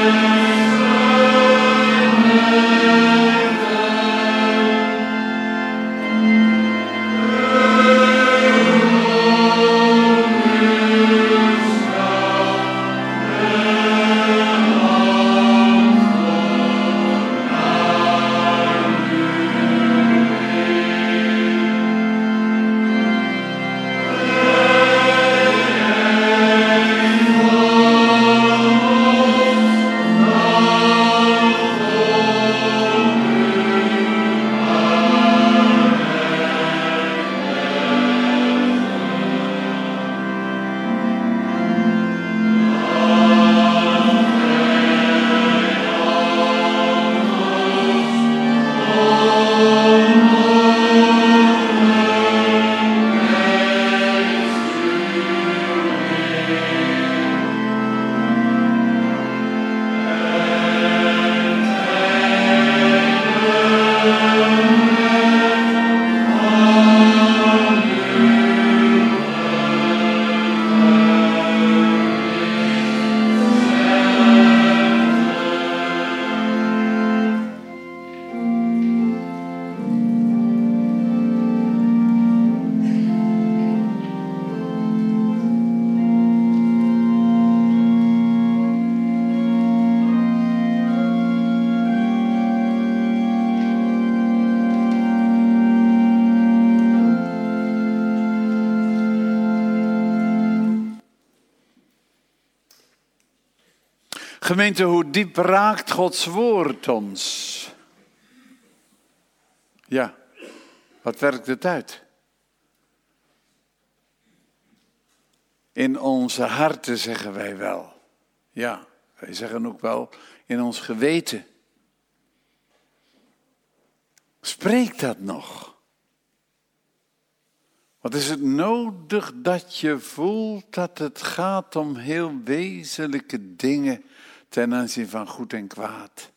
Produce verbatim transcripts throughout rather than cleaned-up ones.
Gemeente, hoe diep raakt Gods woord ons? Ja, wat werkt het uit? In onze harten zeggen wij wel. Ja, wij zeggen ook wel in ons geweten. Spreekt dat nog? Wat is het nodig dat je voelt dat het gaat om heel wezenlijke dingen ten aanzien van goed en kwaad?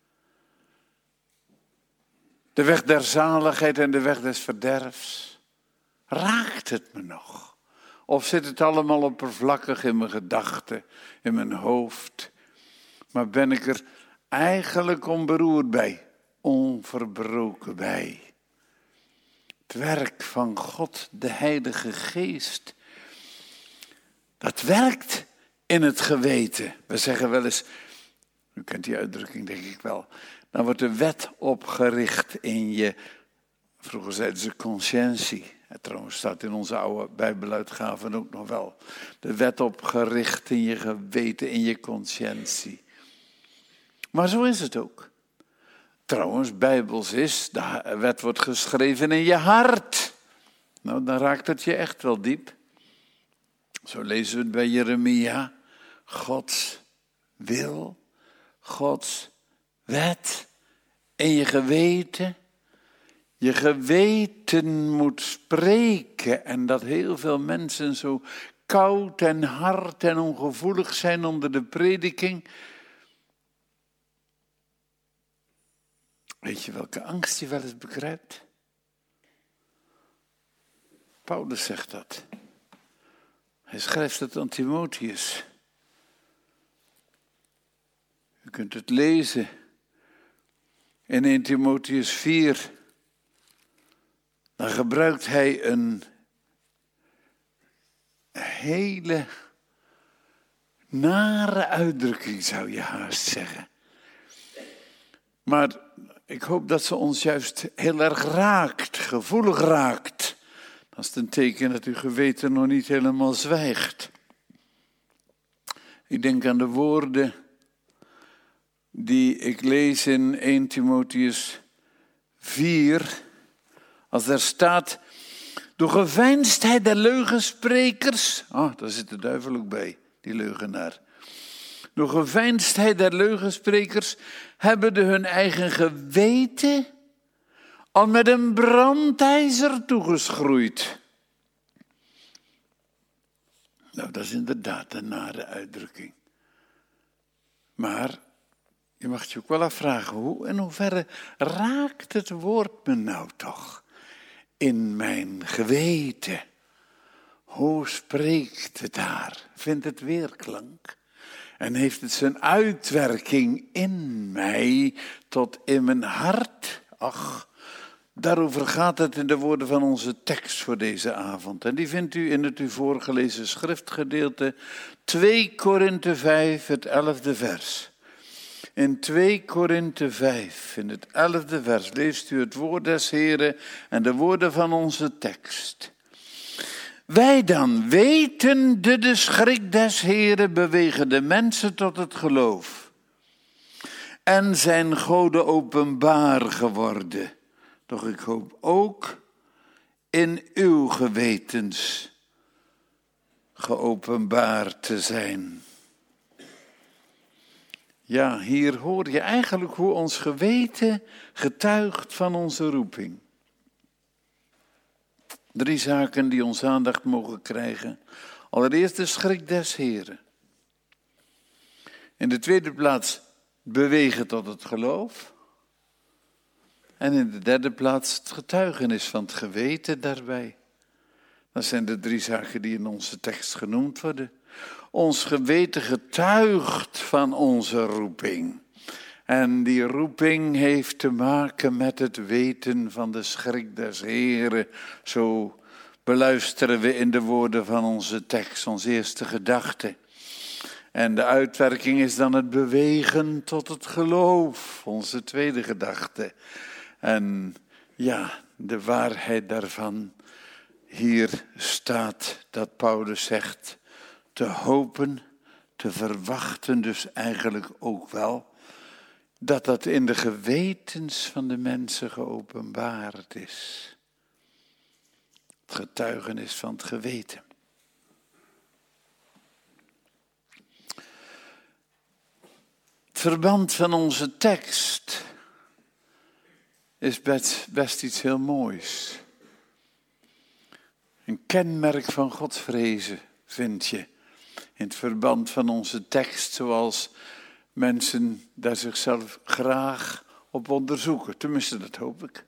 De weg der zaligheid en de weg des verderfs. Raakt het me nog? Of zit het allemaal oppervlakkig in mijn gedachten, in mijn hoofd? Maar ben ik er eigenlijk onberoerd bij, onverbroken bij? Het werk van God, de Heilige Geest, dat werkt in het geweten. We zeggen wel eens, u kent die uitdrukking denk ik wel, dan wordt de wet opgericht in je, vroeger zeiden ze conscientie. En trouwens staat in onze oude Bijbeluitgaven ook nog wel. De wet opgericht in je geweten, in je conscientie. Maar zo is het ook. Trouwens, Bijbels is, de wet wordt geschreven in je hart. Nou, dan raakt het je echt wel diep. Zo lezen we het bij Jeremia. Gods wil, Gods wet in je geweten. Je geweten moet spreken en dat heel veel mensen zo koud en hard en ongevoelig zijn onder de prediking. Weet je welke angst je wel eens bekruipt? Paulus zegt dat. Hij schrijft het aan Timotheus. U kunt het lezen in eerste Timotheus vier. Dan gebruikt hij een hele nare uitdrukking, zou je haast zeggen. Maar ik hoop dat ze ons juist heel erg raakt, gevoelig raakt. Dat is een teken dat uw geweten nog niet helemaal zwijgt. Ik denk aan de woorden die ik lees in eerste Timotheus vier... Als er staat, door geveinsdheid der leugensprekers. Oh, daar zit de duivel ook bij, die leugenaar. Door geveinsdheid der leugensprekers hebben de hun eigen geweten al met een brandijzer toegeschroeid. Nou, dat is inderdaad een nare uitdrukking. Maar je mag je ook wel afvragen, hoe in hoeverre raakt het woord me nou toch? In mijn geweten. Hoe spreekt het daar? Vindt het weerklank? En heeft het zijn uitwerking in mij tot in mijn hart? Ach, daarover gaat het in de woorden van onze tekst voor deze avond. En die vindt u in het u voorgelezen schriftgedeelte twee Korinthe vijf, het elfde vers. In twee Korinthe vijf, in het elfde vers, leest u het woord des Heren en de woorden van onze tekst. Wij dan, wetende de schrik des Heren, bewegen de mensen tot het geloof. En zijn goden openbaar geworden. Doch ik hoop ook in uw gewetens geopenbaard te zijn. Ja, hier hoor je eigenlijk hoe ons geweten getuigt van onze roeping. Drie zaken die ons aandacht mogen krijgen. Allereerst de schrik des Heren. In de tweede plaats bewegen tot het geloof. En in de derde plaats het getuigenis van het geweten daarbij. Dat zijn de drie zaken die in onze tekst genoemd worden. Ons geweten getuigt van onze roeping. En die roeping heeft te maken met het weten van de schrik des Heren. Zo beluisteren we in de woorden van onze tekst, onze eerste gedachte. En de uitwerking is dan het bewegen tot het geloof, onze tweede gedachte. En ja, de waarheid daarvan, hier staat dat Paulus zegt, te hopen, te verwachten dus eigenlijk ook wel, dat dat in de gewetens van de mensen geopenbaard is. Het getuigenis van het geweten. Het verband van onze tekst is best, best iets heel moois. Een kenmerk van godsvrezen vind je in het verband van onze tekst, zoals mensen daar zichzelf graag op onderzoeken. Tenminste, dat hoop ik.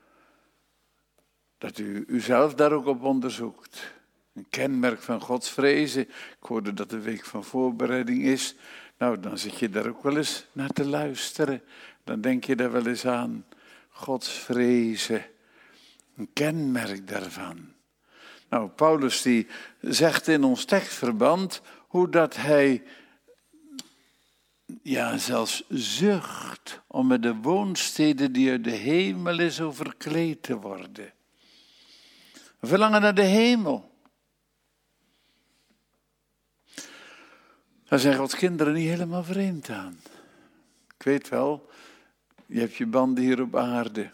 Dat u uzelf daar ook op onderzoekt. Een kenmerk van godsvrezen. Ik hoorde dat de week van voorbereiding is. Nou, dan zit je daar ook wel eens naar te luisteren. Dan denk je daar wel eens aan. Godsvrezen. Een kenmerk daarvan. Nou, Paulus die zegt in ons tekstverband hoe dat hij ja, zelfs zucht om met de woonsteden die uit de hemel is overkleed te worden. Verlangen naar de hemel. Daar zijn Gods kinderen niet helemaal vreemd aan. Ik weet wel, je hebt je banden hier op aarde.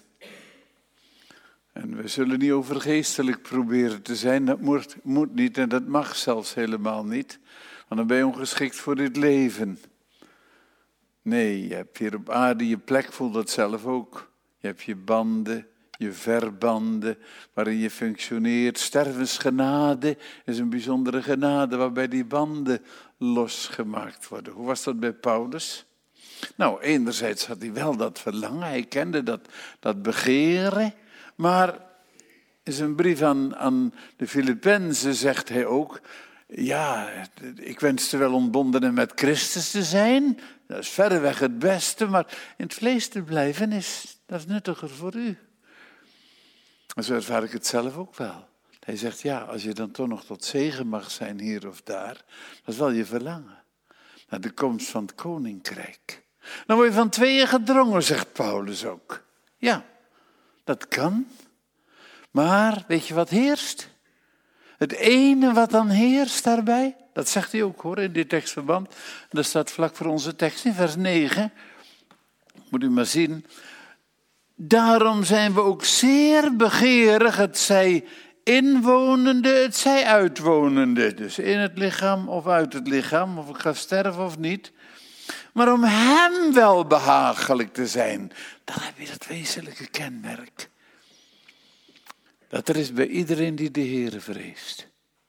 En we zullen niet overgeestelijk proberen te zijn. Dat moet, moet niet en dat mag zelfs helemaal niet. Want dan ben je ongeschikt voor dit leven. Nee, je hebt hier op aarde je plek, voel dat zelf ook. Je hebt je banden, je verbanden, waarin je functioneert. Stervensgenade is een bijzondere genade waarbij die banden losgemaakt worden. Hoe was dat bij Paulus? Nou, enerzijds had hij wel dat verlangen, hij kende dat, dat begeren. Maar in zijn brief aan, aan de Filippenzen zegt hij ook, ja, ik wenste wel ontbonden met Christus te zijn. Dat is verreweg het beste, maar in het vlees te blijven is, dat is nuttiger voor u. En zo ervaar ik het zelf ook wel. Hij zegt, ja, als je dan toch nog tot zegen mag zijn hier of daar, dat is wel je verlangen. Naar de komst van het koninkrijk. Dan word je van tweeën gedrongen, zegt Paulus ook. Ja, dat kan. Maar weet je wat heerst? Het ene wat dan heerst daarbij, dat zegt hij ook hoor in dit tekstverband. En dat staat vlak voor onze tekst in vers negen. Moet u maar zien. Daarom zijn we ook zeer begeerig, het zij inwonende, het zij uitwonende. Dus in het lichaam of uit het lichaam, of ik ga sterven of niet. Maar om hem wel behagelijk te zijn, dan heb je dat wezenlijke kenmerk. Dat er is bij iedereen die de Heere vreest.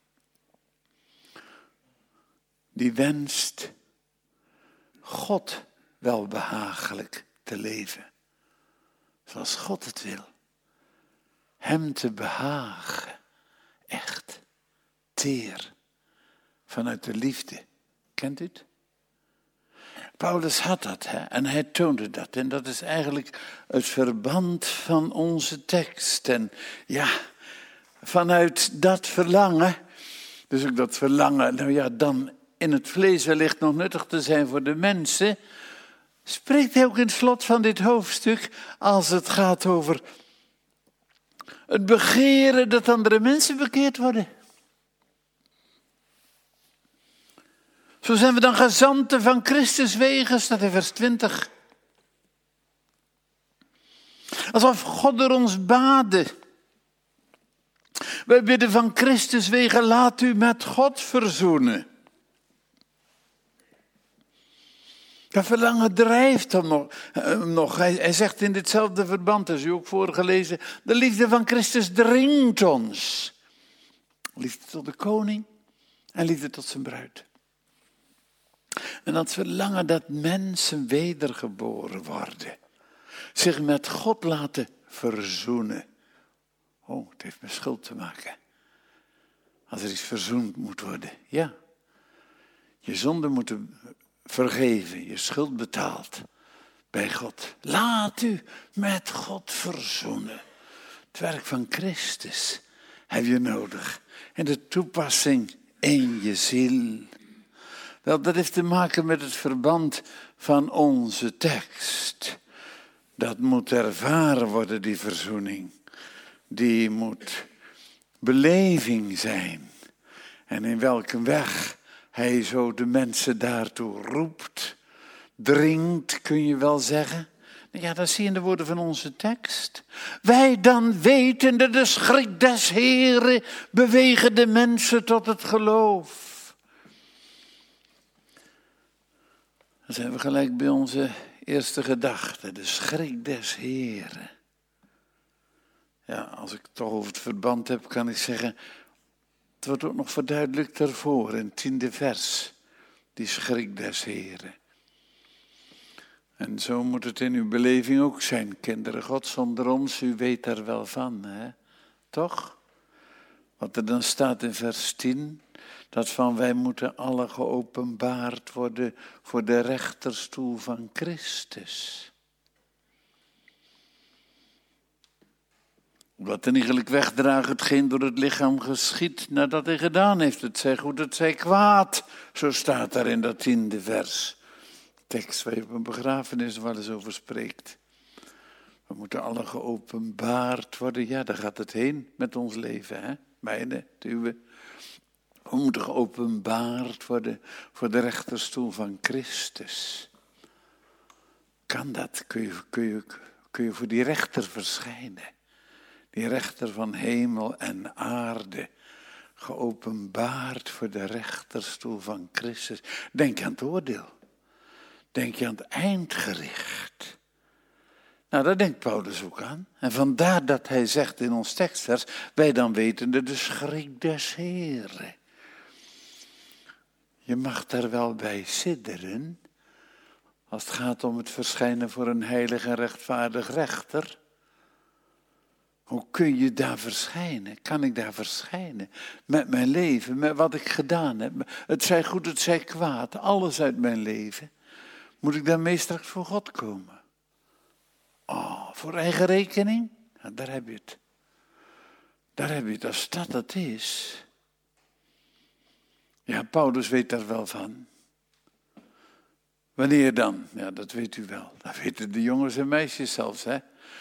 Die wenst God wel behagelijk te leven. Zoals God het wil. Hem te behagen. Echt. Teer. Vanuit de liefde. Kent u het? Paulus had dat, hè? En hij toonde dat. En dat is eigenlijk het verband van onze tekst. En ja, vanuit dat verlangen, dus ook dat verlangen, nou ja, dan in het vlees wellicht nog nuttig te zijn voor de mensen, spreekt hij ook in het slot van dit hoofdstuk, als het gaat over het begeren dat andere mensen bekeerd worden. Zo zijn we dan gezanten van Christus wegen, staat in vers twintig. Alsof God door ons baden. Wij bidden van Christus wegen, laat u met God verzoenen. Dat verlangen drijft hem nog. nog. Hij, hij zegt in ditzelfde verband, dat is u ook voorgelezen, de liefde van Christus dringt ons. Liefde tot de koning en liefde tot zijn bruid. En dat verlangen dat mensen wedergeboren worden. Zich met God laten verzoenen. Oh, het heeft met schuld te maken. Als er iets verzoend moet worden. Ja. Je zonden moeten vergeven. Je schuld betaald. Bij God. Laat u met God verzoenen. Het werk van Christus heb je nodig. En de toepassing in je ziel. Wel, dat heeft te maken met het verband van onze tekst. Dat moet ervaren worden, die verzoening. Die moet beleving zijn. En in welke weg hij zo de mensen daartoe roept, dringt, kun je wel zeggen. Ja, dat zie je in de woorden van onze tekst. Wij dan wetende de schrik des Heren bewegen de mensen tot het geloof. Dan zijn we gelijk bij onze eerste gedachte, de schrik des Heren. Ja, als ik het toch over het verband heb, kan ik zeggen, het wordt ook nog verduidelijkt daarvoor in het tiende vers, die schrik des Heren. En zo moet het in uw beleving ook zijn, kinderen God, zonder ons, u weet daar wel van, hè? Toch? Wat er dan staat in vers tien, dat van wij moeten alle geopenbaard worden voor de rechterstoel van Christus. Wat iegelijk wegdragen hetgeen door het lichaam geschiet nadat hij gedaan heeft. Het zij goed, het zij kwaad. Zo staat daar in dat tiende vers. Tekst waar je op een begrafenis wel eens over spreekt. We moeten alle geopenbaard worden. Ja, daar gaat het heen met ons leven, hè? Mijne, de uwe. We moeten geopenbaard worden voor de rechterstoel van Christus. Kan dat? Kun je, kun je, kun je voor die rechter verschijnen? Die rechter van hemel en aarde. Geopenbaard voor de rechterstoel van Christus. Denk aan het oordeel. Denk je aan het eindgericht. Nou, daar denkt Paulus ook aan. En vandaar dat hij zegt in ons tekstvers, wij dan wetende de schrik des Heren. Je mag daar wel bij sidderen, als het gaat om het verschijnen voor een heilig en rechtvaardig rechter. Hoe kun je daar verschijnen? Kan ik daar verschijnen? Met mijn leven, met wat ik gedaan heb. Het zij goed, het zij kwaad, alles uit mijn leven. Moet ik daarmee straks voor God komen? Oh, voor eigen rekening? Ja, daar heb je het. Daar heb je het, als dat het is. Ja, Paulus weet daar wel van. Wanneer dan? Ja, dat weet u wel. Dat weten de jongens en meisjes zelfs, hè.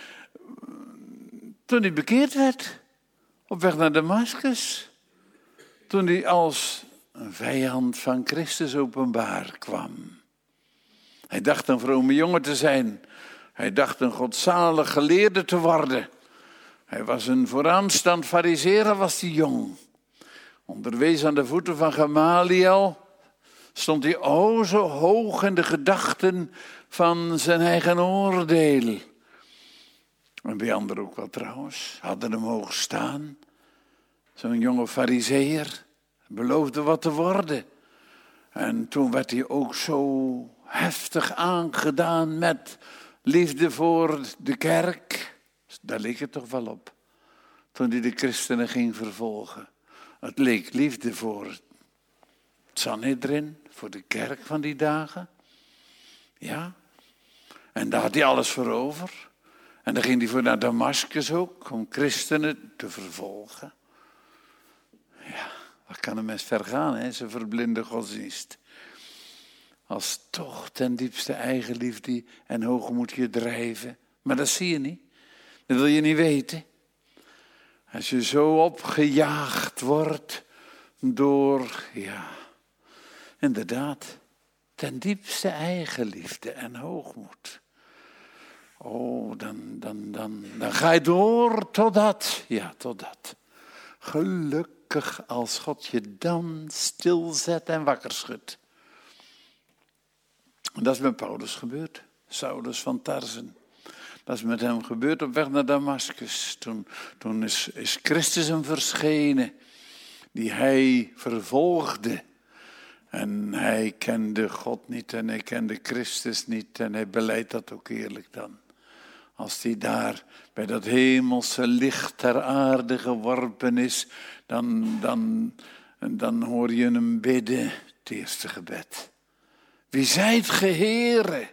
Toen hij bekeerd werd, op weg naar Damascus. Toen hij als een vijand van Christus openbaar kwam. Hij dacht een vrome jongen te zijn. Hij dacht een godzalig geleerde te worden. Hij was een vooraanstaand farizeer, was hij jong. Onderwees aan de voeten van Gamaliel stond hij o zo hoog in de gedachten van zijn eigen oordeel. En bij anderen ook wel trouwens, hadden hem hoog staan. Zo'n jonge farizeer, beloofde wat te worden. En toen werd hij ook zo heftig aangedaan met liefde voor de kerk. Daar leek het toch wel op, toen hij de christenen ging vervolgen. Het leek liefde voor het Sanhedrin, voor de kerk van die dagen. Ja. En daar had hij alles voor over. En dan ging hij voor naar Damascus ook, om christenen te vervolgen. Ja, wat kan een mens vergaan, hè, zijn verblinde godsdienst. Als toch ten diepste eigenliefde en hoogmoed je drijven. Maar dat zie je niet. Dat wil je niet weten. Als je zo opgejaagd wordt door, ja, inderdaad, ten diepste eigenliefde en hoogmoed. Oh, dan, dan, dan, dan ga je door totdat, ja, totdat. Gelukkig als God je dan stilzet en wakker schudt. En dat is met Paulus gebeurd. Saulus van Tarsen. Dat is met hem gebeurd op weg naar Damascus. Toen, toen is, is Christus hem verschenen, die hij vervolgde. En hij kende God niet en hij kende Christus niet. En hij beleidt dat ook eerlijk dan. Als hij daar bij dat hemelse licht ter aarde geworpen is, dan, dan, dan hoor je hem bidden, het eerste gebed. Wie zijt ge, Heere?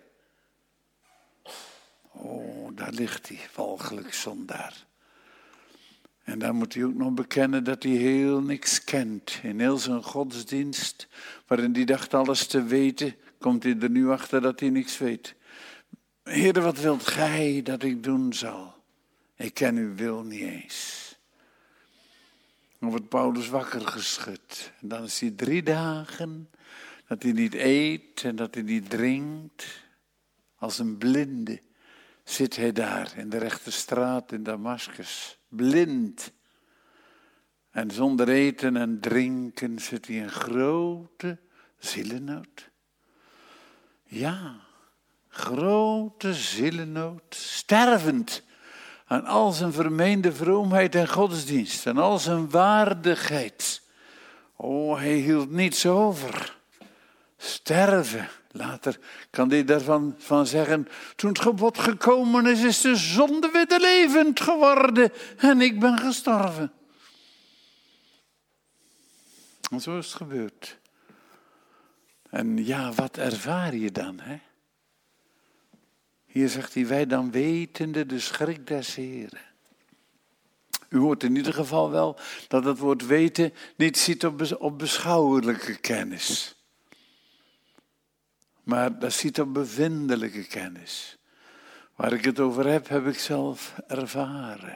Oh, daar ligt hij, walgelijk zondaar. En daar moet hij ook nog bekennen dat hij heel niks kent. In heel zijn godsdienst, waarin hij dacht alles te weten, komt hij er nu achter dat hij niks weet. Heere, wat wilt gij dat ik doen zal? Ik ken uw wil niet eens. Dan wordt Paulus wakker geschud. En dan is hij drie dagen dat hij niet eet en dat hij niet drinkt. Als een blinde zit hij daar in de rechte straat in Damascus. Blind. En zonder eten en drinken zit hij in grote zielenood. Ja, grote zielenood. Stervend aan al zijn vermeende vroomheid en godsdienst. En al zijn waardigheid. Oh, hij hield niets over. Sterven. Later kan hij daarvan van zeggen, toen het gebod gekomen is, is de zonde weer levend geworden en ik ben gestorven. En zo is het gebeurd. En ja, wat ervaar je dan, hè? Hier zegt hij, wij dan wetende de schrik des Heren. U hoort in ieder geval wel dat het woord weten niet ziet op, op beschouwelijke kennis. Maar dat ziet op bevindelijke kennis. Waar ik het over heb, heb ik zelf ervaren.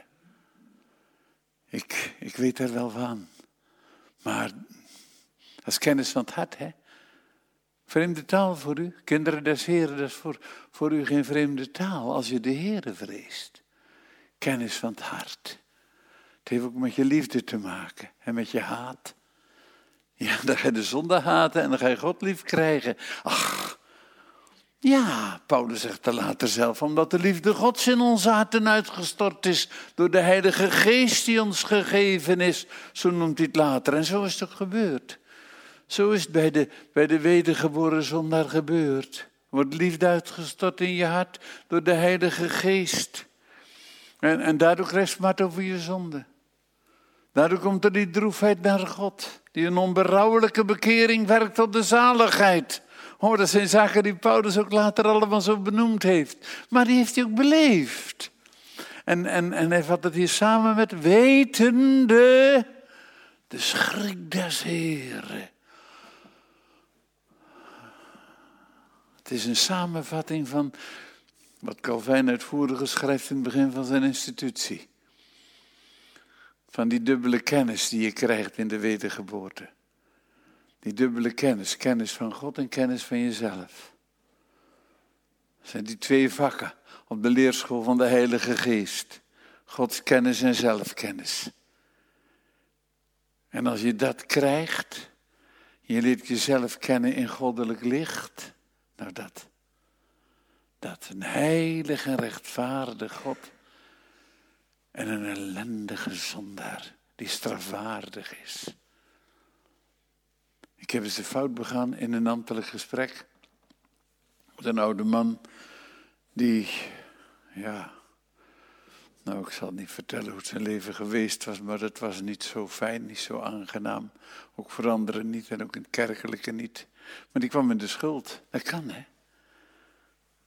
Ik, ik weet er wel van. Maar dat is kennis van het hart, hè. Vreemde taal voor u. Kinderen des Heren, dat is voor, voor u geen vreemde taal. Als je de Heere vreest. Kennis van het hart. Het heeft ook met je liefde te maken. En met je haat. Ja, dan ga je de zonde haten en dan ga je God lief krijgen. Ach, ja, Paulus zegt er later zelf, omdat de liefde Gods in ons harten uitgestort is door de Heilige Geest die ons gegeven is. Zo noemt hij het later. En zo is het ook gebeurd. Zo is het bij de, bij de wedergeboren zondaar gebeurd. Wordt liefde uitgestort in je hart door de Heilige Geest. En, en daardoor krijg je smart over je zonde. Daardoor komt er die droefheid naar God. Die een onberouwelijke bekering werkt tot de zaligheid. Oh, dat zijn zaken die Paulus ook later allemaal zo benoemd heeft. Maar die heeft hij ook beleefd. En, en, en hij vat het hier samen met wetende de schrik des Heren. Het is een samenvatting van wat Calvijn uitvoerig schrijft in het begin van zijn institutie. Van die dubbele kennis die je krijgt in de wedergeboorte. Die dubbele kennis, kennis van God en kennis van jezelf. Dat zijn die twee vakken op de leerschool van de Heilige Geest. Gods kennis en zelfkennis. En als je dat krijgt, je leert jezelf kennen in goddelijk licht. Nou dat, dat een heilig en rechtvaardig God en een ellendige zondaar die strafwaardig is. Ik heb eens de fout begaan in een ambtelijk gesprek met een oude man die, ja, nou ik zal niet vertellen hoe het zijn leven geweest was, maar het was niet zo fijn, niet zo aangenaam. Ook voor anderen niet en ook in het kerkelijke niet. Maar die kwam in de schuld. Dat kan, hè.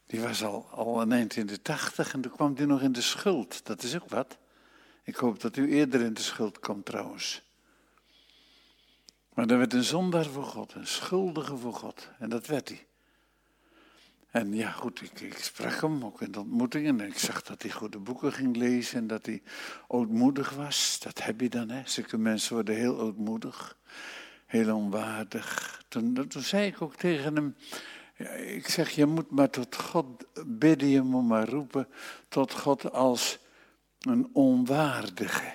Die was al, al een eind in de tachtig en toen kwam hij nog in de schuld. Dat is ook wat. Ik hoop dat u eerder in de schuld komt trouwens. Maar er werd een zondaar voor God, een schuldige voor God. En dat werd hij. En ja goed, ik, ik sprak hem ook in de ontmoetingen. En ik zag dat hij goede boeken ging lezen en dat hij ootmoedig was. Dat heb je dan, hè. Zulke mensen worden heel ootmoedig. Heel onwaardig. Toen, toen zei ik ook tegen hem. Ja, ik zeg, je moet maar tot God bidden, je moet maar roepen tot God als een onwaardige.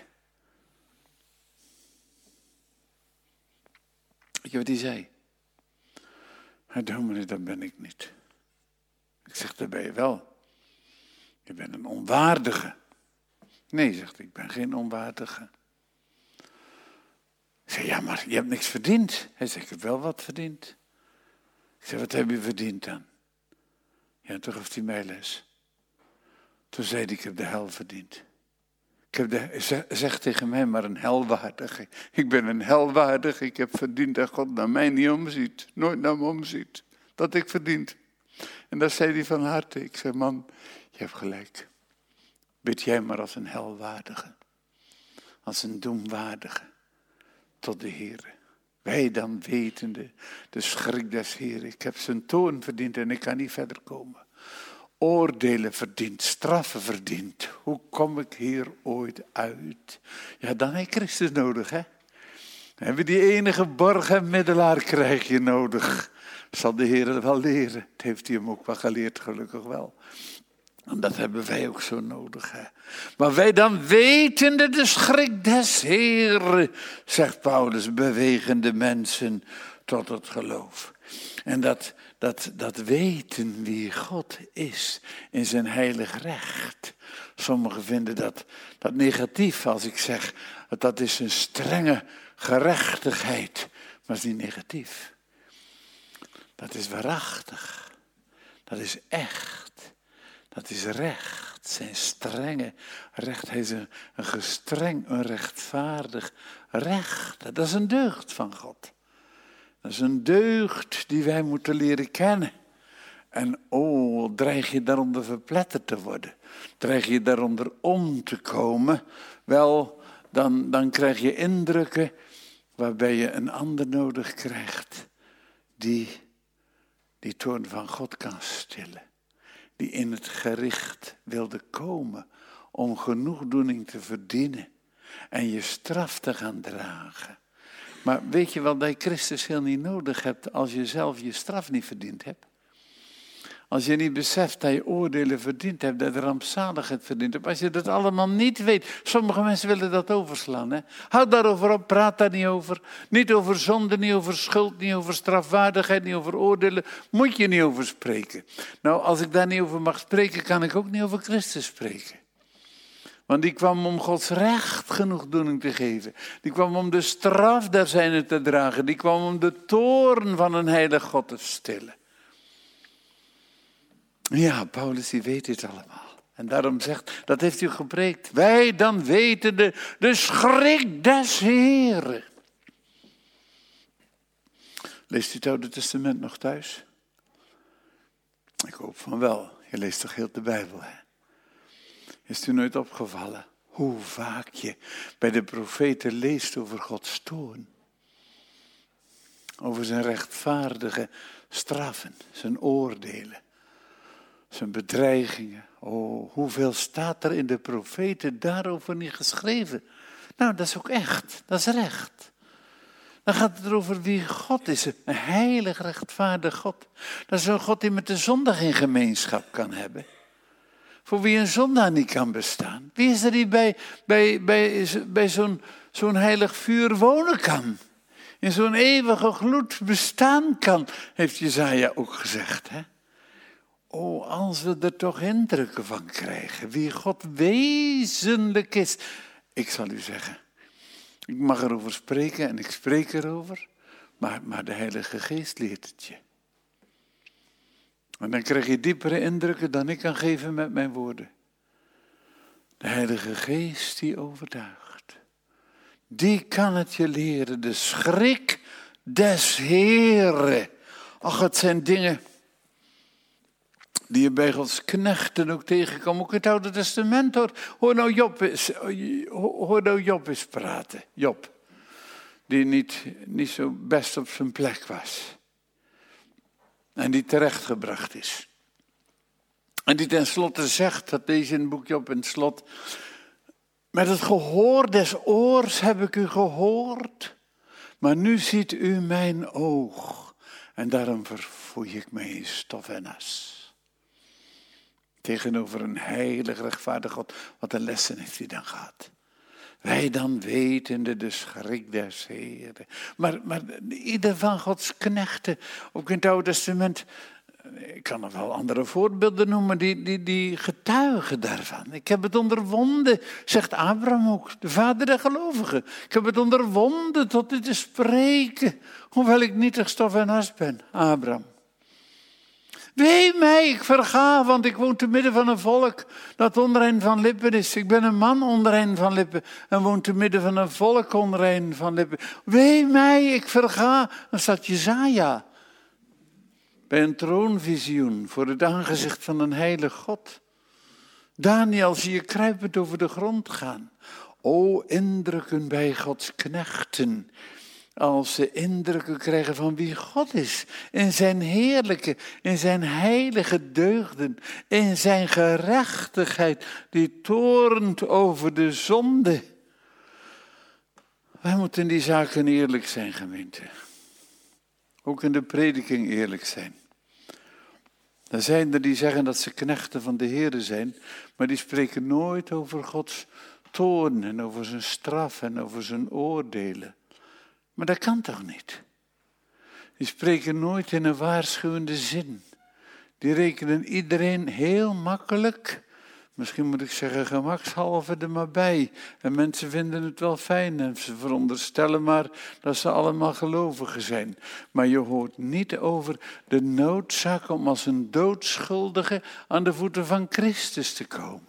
Weet je wat hij zei? Hij dominee, dat ben ik niet. Ik zeg, dat ben je wel. Je bent een onwaardige. Nee, zegt hij, ik ben geen onwaardige. Ik zeg, ja, maar je hebt niks verdiend. Hij zegt, ik heb wel wat verdiend. Ik zeg, wat heb je verdiend dan? Ja, toen gaf hij mij les. Toen zei hij, ik heb de hel verdiend. Ik heb de, zeg, zeg tegen mij maar een helwaardige. Ik ben een helwaardige. Ik heb verdiend dat God naar mij niet omziet. Nooit naar me omziet. Dat ik verdiend. En dat zei hij van harte. Ik zei, man, je hebt gelijk. Bid jij maar als een helwaardige. Als een doemwaardige. Tot de Heere. Wij dan wetende, de schrik des Heeren. Ik heb zijn toorn verdiend en ik kan niet verder komen. Oordelen verdiend, straffen verdiend. Hoe kom ik hier ooit uit? Ja, dan heb je Christus nodig, hè. Dan hebben we die enige borg en middelaar krijg je nodig. Dat zal de Heer wel leren. Het heeft hij hem ook wel geleerd, gelukkig wel. En dat hebben wij ook zo nodig, hè. Maar wij dan wetende de schrik des Heeren, zegt Paulus, bewegen de mensen tot het geloof. En dat, dat, dat weten wie God is in zijn heilig recht. Sommigen vinden dat, dat negatief als ik zeg, dat dat is een strenge gerechtigheid. Maar het is niet negatief. Dat is waarachtig. Dat is echt. Dat is recht, zijn strenge recht. Hij is een, een gestreng, een rechtvaardig recht. Dat is een deugd van God. Dat is een deugd die wij moeten leren kennen. En oh, dreig je daaronder verpletterd te worden? Dreig je daaronder om te komen? Wel, dan, dan krijg je indrukken waarbij je een ander nodig krijgt die die toorn van God kan stillen. Die in het gericht wilde komen om genoegdoening te verdienen en je straf te gaan dragen. Maar weet je wel dat je Christus heel niet nodig hebt als je zelf je straf niet verdiend hebt? Als je niet beseft dat je oordelen verdiend hebt, dat je rampzaligheid verdiend hebt. Als je dat allemaal niet weet. Sommige mensen willen dat overslaan. Hè? Houd daarover op, praat daar niet over. Niet over zonde, niet over schuld, niet over strafwaardigheid, niet over oordelen. Moet je niet over spreken. Nou, als ik daar niet over mag spreken, kan ik ook niet over Christus spreken. Want die kwam om Gods recht genoegdoening te geven. Die kwam om de straf der zijnen te dragen. Die kwam om de toorn van een heilig God te stillen. Ja, Paulus die weet dit allemaal. En daarom zegt, dat heeft u gepreekt. Wij dan weten de, de schrik des Heeren. Leest u het Oude Testament nog thuis? Ik hoop van wel. Je leest toch heel de Bijbel, hè? Is het u nooit opgevallen hoe vaak je bij de profeten leest over Gods toorn? Over zijn rechtvaardige straffen, zijn oordelen. Zijn bedreigingen. Oh, hoeveel staat er in de profeten daarover niet geschreven? Nou, dat is ook echt. Dat is recht. Dan gaat het erover wie God is. Een heilig, rechtvaardig God. Dat is een God die met de zondag in gemeenschap kan hebben. Voor wie een zondaar niet kan bestaan. Wie is er die bij, bij, bij, bij zo'n, zo'n heilig vuur wonen kan? In zo'n eeuwige gloed bestaan kan, heeft Jesaja ook gezegd, hè? Oh, als we er toch indrukken van krijgen, wie God wezenlijk is. Ik zal u zeggen, ik mag erover spreken en ik spreek erover, maar, maar de Heilige Geest leert het je. En dan krijg je diepere indrukken dan ik kan geven met mijn woorden. De Heilige Geest die overtuigt, die kan het je leren, de schrik des Heeren. Ach, het zijn dingen. Die je bij Gods knechten ook tegenkomt. Ook in het Oude Testament hoor. Hoor nou Job eens, hoor nou Job eens praten. Job. Die niet, niet zo best op zijn plek was. En die terechtgebracht is. En die tenslotte zegt, dat lees je in het boek Job in het slot. Met het gehoor des oors heb ik u gehoord. Maar nu ziet u mijn oog. En daarom verfoei ik mij in stof en as. Tegenover een heilig, rechtvaardig God. Wat een lessen heeft hij dan gehad. Wij dan wetende de schrik des Heren. Maar, maar ieder van Gods knechten, ook in het Oude Testament, ik kan nog wel andere voorbeelden noemen, die, die, die getuigen daarvan. Ik heb het onderwonden, zegt Abraham ook, de vader der gelovigen. Ik heb het onderwonden tot dit te spreken, hoewel ik nietig stof en as ben, Abraham. Wee mij, ik verga, want ik woon te midden van een volk dat onrein van lippen is. Ik ben een man onrein van lippen en woon te midden van een volk onrein van lippen. Wee mij, ik verga. Dan staat Jesaja bij een troonvisioen voor het aangezicht van een heilig God. Daniel zie je kruipend over de grond gaan. O, indrukken bij Gods knechten. Als ze indrukken krijgen van wie God is. In zijn heerlijke, in zijn heilige deugden. In zijn gerechtigheid die toornt over de zonde. Wij moeten in die zaken eerlijk zijn, gemeente. Ook in de prediking eerlijk zijn. Er zijn er die zeggen dat ze knechten van de Heere zijn. Maar die spreken nooit over Gods toorn en over zijn straf en over zijn oordelen. Maar dat kan toch niet? Die spreken nooit in een waarschuwende zin. Die rekenen iedereen heel makkelijk, misschien moet ik zeggen gemakshalve er maar bij. En mensen vinden het wel fijn en ze veronderstellen maar dat ze allemaal gelovigen zijn. Maar je hoort niet over de noodzaak om als een doodschuldige aan de voeten van Christus te komen.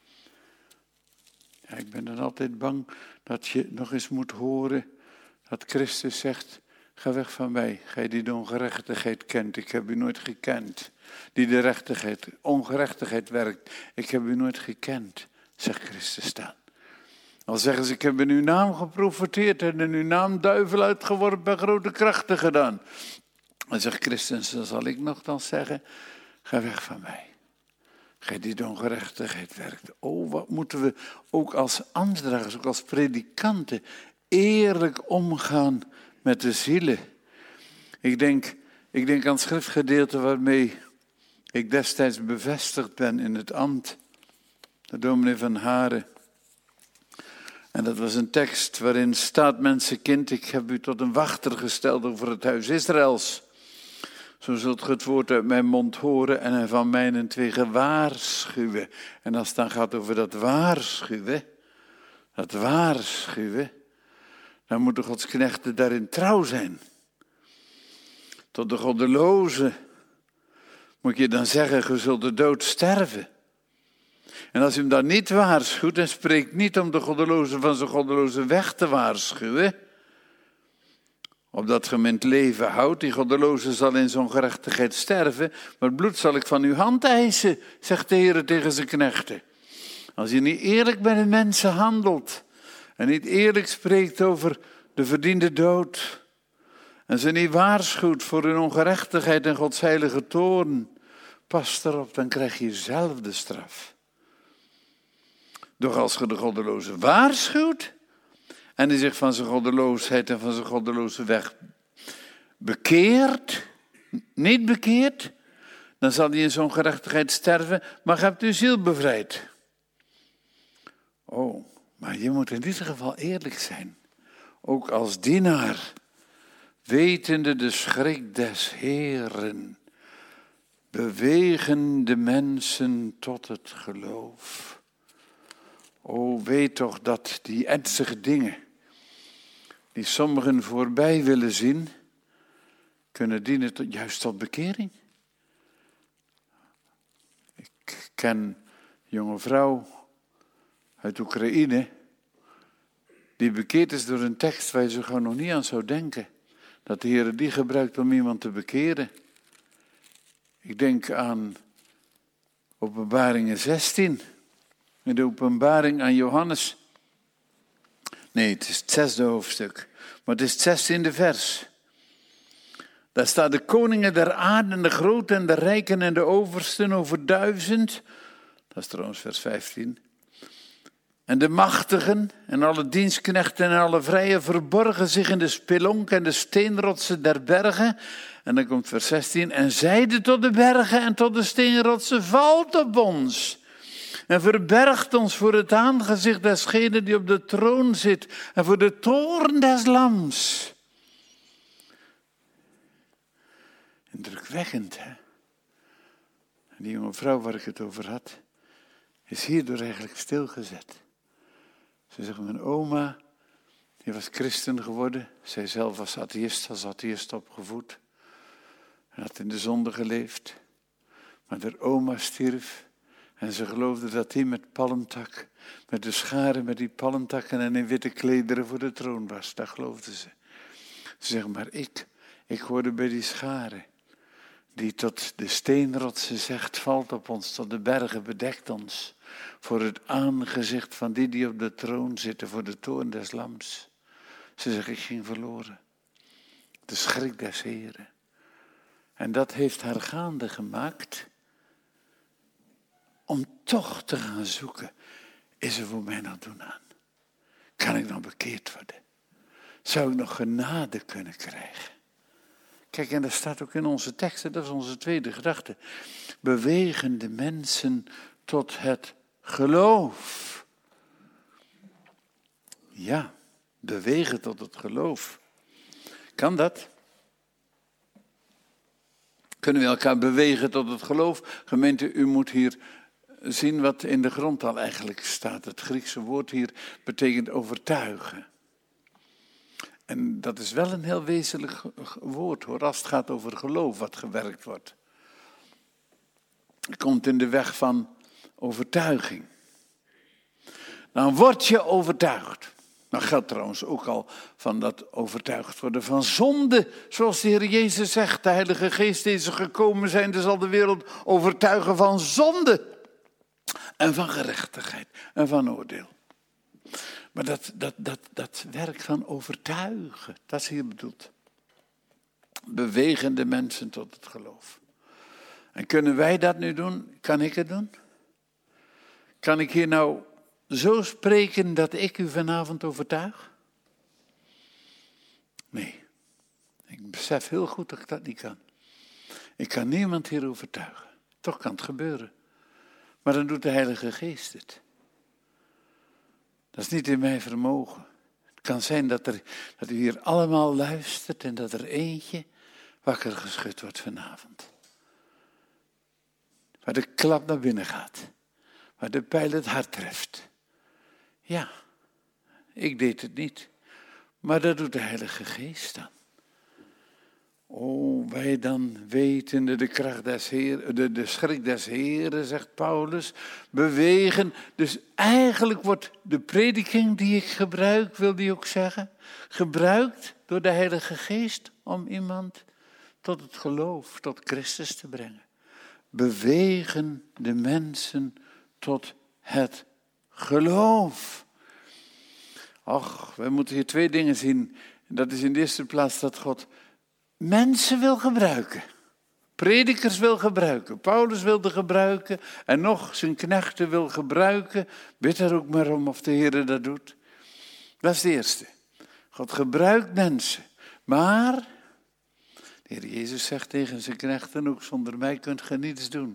Ja, ik ben dan altijd bang dat je nog eens moet horen dat Christus zegt, ga weg van mij, gij die de ongerechtigheid kent, ik heb u nooit gekend. Die de rechtigheid, ongerechtigheid werkt, ik heb u nooit gekend, zegt Christus dan. Al zeggen ze, ik heb in uw naam geprofeteerd en in uw naam duivel uitgeworpen en grote krachten gedaan. Dan zegt Christus, dan zal ik nogthans zeggen, ga weg van mij. Gij die de ongerechtigheid werkt. Oh, wat moeten we ook als ambtsdragers, ook als predikanten, eerlijk omgaan met de zielen. Ik denk, ik denk aan het schriftgedeelte waarmee ik destijds bevestigd ben in het ambt. De dominee van Haren. En dat was een tekst waarin staat, mensenkind, ik heb u tot een wachter gesteld over het huis Israëls. Zo zult ge het woord uit mijn mond horen en van mijnentwege waarschuwen. En als het dan gaat over dat waarschuwen, dat waarschuwen, dan moeten Gods knechten daarin trouw zijn. Tot de goddeloze moet je dan zeggen, je zult de dood sterven. En als u hem dan niet waarschuwt en spreekt niet om de goddeloze van zijn goddeloze weg te waarschuwen, opdat ge hem in het leven houdt, die goddeloze zal in zo'n gerechtigheid sterven, maar het bloed zal ik van uw hand eisen, zegt de Heer tegen zijn knechten. Als je niet eerlijk met de mensen handelt en niet eerlijk spreekt over de verdiende dood en ze niet waarschuwt voor hun ongerechtigheid en Gods heilige toorn, pas erop, dan krijg je zelf de straf. Doch als je de goddeloze waarschuwt en die zich van zijn goddeloosheid en van zijn goddeloze weg bekeert, niet bekeert, dan zal hij in zo'n gerechtigheid sterven, maar je hebt uw ziel bevrijd. Oh, maar je moet in ieder geval eerlijk zijn. Ook als dienaar, wetende de schrik des Heeren, bewegen de mensen tot het geloof. O, weet toch dat die ernstige dingen, die sommigen voorbij willen zien, kunnen dienen tot, juist tot bekering. Ik ken een jonge vrouw uit Oekraïne, die bekeerd is door een tekst waar je zo gewoon nog niet aan zou denken. Dat de Heer die gebruikt om iemand te bekeren. Ik denk aan Openbaringen zestien. In de openbaring aan Johannes. Nee, het is het zesde hoofdstuk. Maar het is het zestiende vers. Daar staat: de koningen der aarde, en de groten en de rijken en de oversten over duizend. Dat is trouwens vers vijftien. En de machtigen en alle dienstknechten en alle vrijen verborgen zich in de spelonken en de steenrotsen der bergen. En dan komt vers zestien. En zeiden tot de bergen en tot de steenrotsen: valt op ons. En verbergt ons voor het aangezicht desgene die op de troon zit. En voor de toorn des lams. Indrukwekkend, hè? En die jonge vrouw waar ik het over had, is hierdoor eigenlijk stilgezet. Ze zegt: mijn oma, die was christen geworden. Zij zelf was atheïst, als atheïst opgevoed. En had in de zonde geleefd. Maar haar oma stierf. En ze geloofde dat hij met palmtak, met de scharen, met die palmtakken en in witte klederen voor de troon was. Dat geloofde ze. Ze zegt: maar ik, ik hoorde bij die scharen. Die tot de steenrotsen zegt: valt op ons, tot de bergen bedekt ons. Voor het aangezicht van die die op de troon zitten, voor de toorn des lams. Ze zegt: ik ging verloren. De schrik des Heren. En dat heeft haar gaande gemaakt om toch te gaan zoeken. Is er voor mij nog doen aan? Kan ik nog bekeerd worden? Zou ik nog genade kunnen krijgen? Kijk, en dat staat ook in onze teksten, dat is onze tweede gedachte. Bewegen de mensen tot het geloof. Ja, bewegen tot het geloof. Kan dat? Kunnen we elkaar bewegen tot het geloof? Gemeente, u moet hier zien wat in de grondtaal eigenlijk staat. Het Griekse woord hier betekent overtuigen. En dat is wel een heel wezenlijk woord, hoor, als het gaat over geloof wat gewerkt wordt. Het komt in de weg van overtuiging. Dan word je overtuigd. Nou geldt trouwens ook al van dat overtuigd worden van zonde. Zoals de Heer Jezus zegt: de Heilige Geest is gekomen zijn, dus zal de wereld overtuigen van zonde. En van gerechtigheid en van oordeel. Maar dat, dat, dat, dat werk van overtuigen, dat is hier bedoeld. Bewegen de mensen tot het geloof. En kunnen wij dat nu doen? Kan ik het doen? Kan ik hier nou zo spreken dat ik u vanavond overtuig? Nee. Ik besef heel goed dat ik dat niet kan. Ik kan niemand hier overtuigen. Toch kan het gebeuren. Maar dan doet de Heilige Geest het. Dat is niet in mijn vermogen. Het kan zijn dat, er, dat u hier allemaal luistert en dat er eentje wakker geschud wordt vanavond. Waar de klap naar binnen gaat. Waar de pijl het hart treft. Ja, ik deed het niet. Maar dat doet de Heilige Geest dan. O, wij dan wetende de kracht des Heeren, de, de schrik des Heeren, zegt Paulus, bewegen. Dus eigenlijk wordt de prediking die ik gebruik, wil die ook zeggen, gebruikt door de Heilige Geest om iemand tot het geloof, tot Christus te brengen. Bewegen de mensen tot het geloof. Och, wij moeten hier twee dingen zien. Dat is in de eerste plaats dat God mensen wil gebruiken. Predikers wil gebruiken. Paulus wilde gebruiken. En nog zijn knechten wil gebruiken. Bid er ook maar om of de Heer dat doet. Dat is de eerste. God gebruikt mensen. Maar de Heer Jezus zegt tegen zijn knechten ook: zonder mij kunt ge niets doen.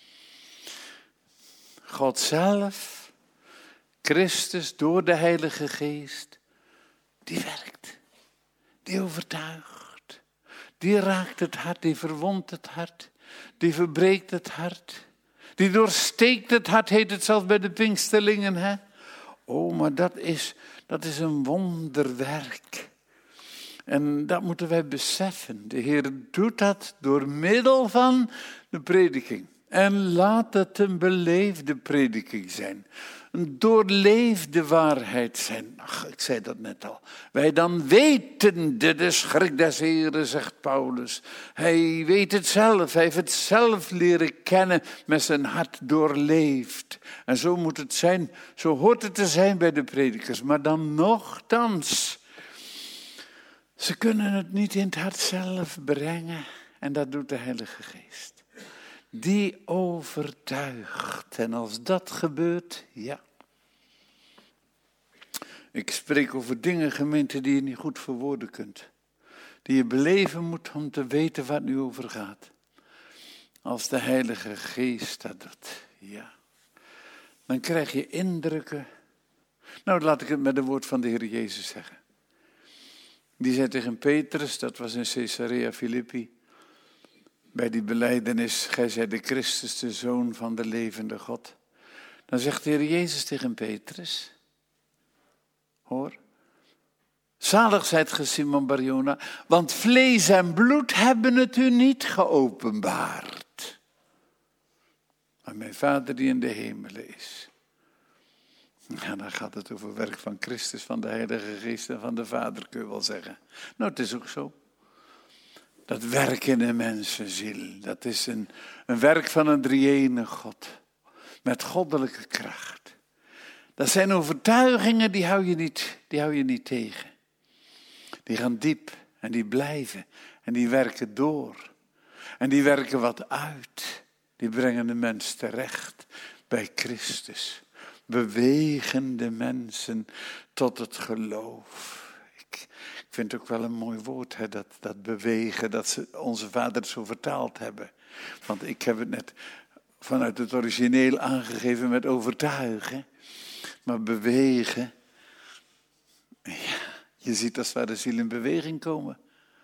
God zelf, Christus door de Heilige Geest, die werkt. Die overtuigt. Die raakt het hart, die verwondt het hart, die verbreekt het hart. Die doorsteekt het hart, heet het zelfs bij de Pinksterlingen. Hè? Oh, maar dat is, dat is een wonderwerk. En dat moeten wij beseffen. De Heer doet dat door middel van de prediking. En laat het een beleefde prediking zijn. Een doorleefde waarheid zijn. Ach, ik zei dat net al. Wij dan weten de schrik des Heren, zegt Paulus. Hij weet het zelf. Hij heeft het zelf leren kennen. Met zijn hart doorleefd. En zo moet het zijn. Zo hoort het te zijn bij de predikers. Maar dan nochtans. Ze kunnen het niet in het hart zelf brengen. En dat doet de Heilige Geest. Die overtuigt. En als dat gebeurt, ja. Ik spreek over dingen, gemeente, die je niet goed verwoorden kunt. Die je beleven moet om te weten waar het nu over gaat. Als de Heilige Geest dat doet, ja. Dan krijg je indrukken. Nou, laat ik het met een woord van de Heer Jezus zeggen. Die zei tegen Petrus, dat was in Caesarea Philippi. Bij die belijdenis, gij zijt de Christus, de Zoon van de levende God. Dan zegt de Heer Jezus tegen Petrus. Hoor. Zalig zijt ge, Simon Barjona, want vlees en bloed hebben het u niet geopenbaard. Maar mijn Vader die in de hemelen is. Ja, dan gaat het over werk van Christus, van de Heilige Geest en van de Vader, kun je wel zeggen. Nou, het is ook zo. Dat werk in een mensenziel, dat is een, een werk van een drie-ene God. Met goddelijke kracht. Dat zijn overtuigingen, die hou je niet, die hou je niet tegen. Die gaan diep en die blijven en die werken door. En die werken wat uit. Die brengen de mens terecht bij Christus. Bewegen de mensen tot het geloof. Ik, ik vind het ook wel een mooi woord, hè, dat, dat bewegen, dat ze onze vaders zo vertaald hebben. Want ik heb het net vanuit het origineel aangegeven met overtuigen. Maar bewegen, ja, je ziet als waar de ziel in beweging komen.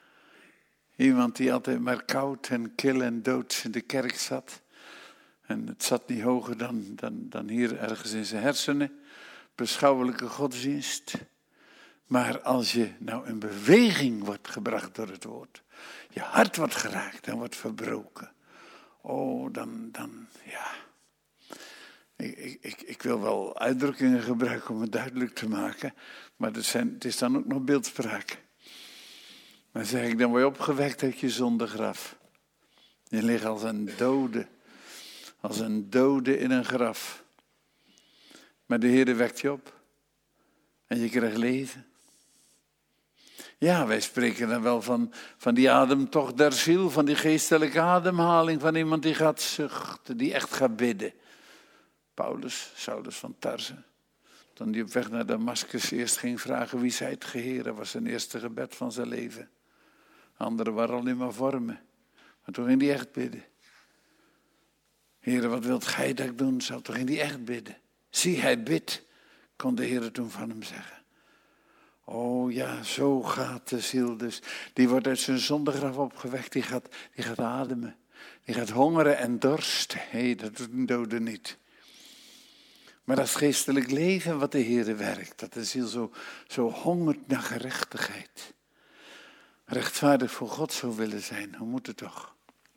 Iemand die altijd maar koud en kil en doods in de kerk zat. En het zat niet hoger dan, dan, dan hier ergens in zijn hersenen. Beschouwelijke godsdienst. Maar als je nou in beweging wordt gebracht door het woord. Je hart wordt geraakt en wordt verbroken. Oh, dan, dan ja. Ik, ik, ik wil wel uitdrukkingen gebruiken om het duidelijk te maken. Maar het, zijn, het is dan ook nog beeldspraak. Maar zeg ik, dan word je opgewekt uit je zondegraf. Je ligt als een dode. Als een dode in een graf. Maar de Heer wekt je op. En je krijgt leven. Ja, wij spreken dan wel van, van die ademtocht der ziel. Van die geestelijke ademhaling. Van iemand die gaat zuchten. Die echt gaat bidden. Paulus, Saulus van Tarse. Toen hij op weg naar Damascus eerst ging vragen wie zijt ge, Heer. Dat was zijn eerste gebed van zijn leven. Anderen waren alleen maar vormen. Maar toen ging hij echt bidden. Heer, wat wilt gij dat ik doen zal? Toen ging hij echt bidden. Zie, hij bidt, kon de Heer toen van hem zeggen. Oh ja, zo gaat de ziel dus. Die wordt uit zijn zondegraf opgewekt. Die gaat, die gaat ademen. Die gaat hongeren en dorsten. Hé, hey, dat doet een dode niet. Maar dat is geestelijk leven wat de Heer werkt. Dat de ziel zo, zo hongert naar gerechtigheid. Rechtvaardig voor God zou willen zijn. Hoe moet het toch?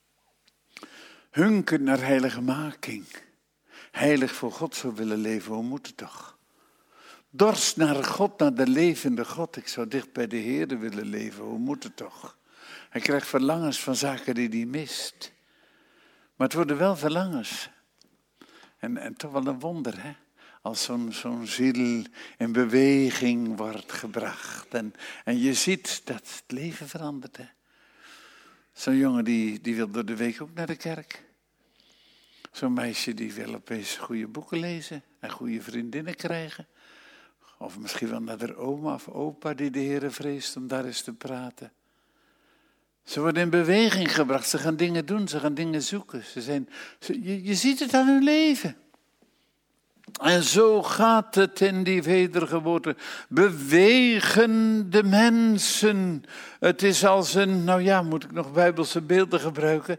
Hunkert naar heiligmaking. Heilig voor God zou willen leven. Hoe moet het toch? Dorst naar God, naar de levende God. Ik zou dicht bij de Heer willen leven. Hoe moet het toch? Hij krijgt verlangens van zaken die hij mist. Maar het worden wel verlangens. En, en toch wel een wonder, hè? Als zo'n, zo'n ziel in beweging wordt gebracht. En, en je ziet dat het leven verandert, hè? Zo'n jongen die, die wil door de week ook naar de kerk. Zo'n meisje die wil opeens goede boeken lezen en goede vriendinnen krijgen. Of misschien wel naar haar oma of opa die de Heere vreest om daar eens te praten. Ze worden in beweging gebracht, ze gaan dingen doen, ze gaan dingen zoeken. Ze zijn, ze, je, je ziet het aan hun leven. En zo gaat het in die wedergeboorte. Bewegen de mensen. Het is als een, nou ja, moet ik nog Bijbelse beelden gebruiken?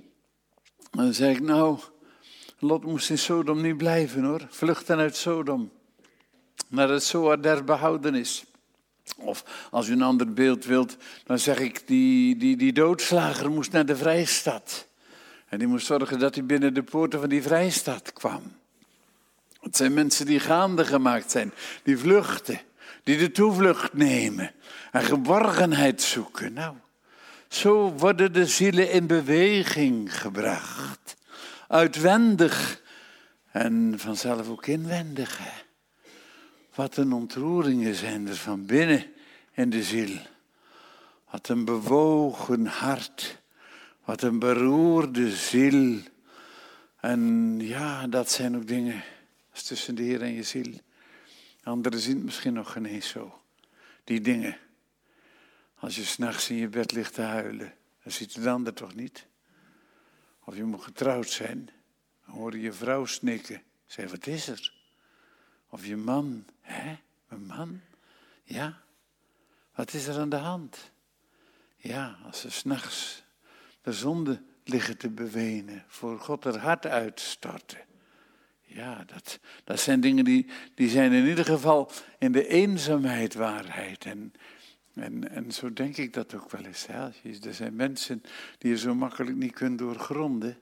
Dan zeg ik, nou, Lot moest in Sodom niet blijven hoor. Vluchten uit Sodom. Naar het Zoar der behoudenis. Of als u een ander beeld wilt, dan zeg ik, die, die, die doodslager moest naar de vrijstad. En die moest zorgen dat hij binnen de poorten van die vrijstad kwam. Het zijn mensen die gaande gemaakt zijn, die vluchten, die de toevlucht nemen en geborgenheid zoeken. Nou, zo worden de zielen in beweging gebracht. Uitwendig en vanzelf ook inwendig. Hè. Wat een ontroeringen zijn er van binnen in de ziel. Wat een bewogen hart. Wat een beroerde ziel. En ja, dat zijn ook dingen als tussen de Heer en je ziel. Anderen zien het misschien nog geen eens zo. Die dingen. Als je 's nachts in je bed ligt te huilen, dan ziet de ander toch niet. Of je moet getrouwd zijn, dan hoor je je vrouw snikken. Zeg, wat is er? Of je man, hè? Een man? Ja. Wat is er aan de hand? Ja, als ze 's nachts de zonde liggen te bewenen, voor God er hart uitstorten. Ja, dat, dat zijn dingen die, die zijn in ieder geval in de eenzaamheid waarheid. En, en, en zo denk ik dat ook wel eens. Hè? Er zijn mensen die je zo makkelijk niet kunt doorgronden.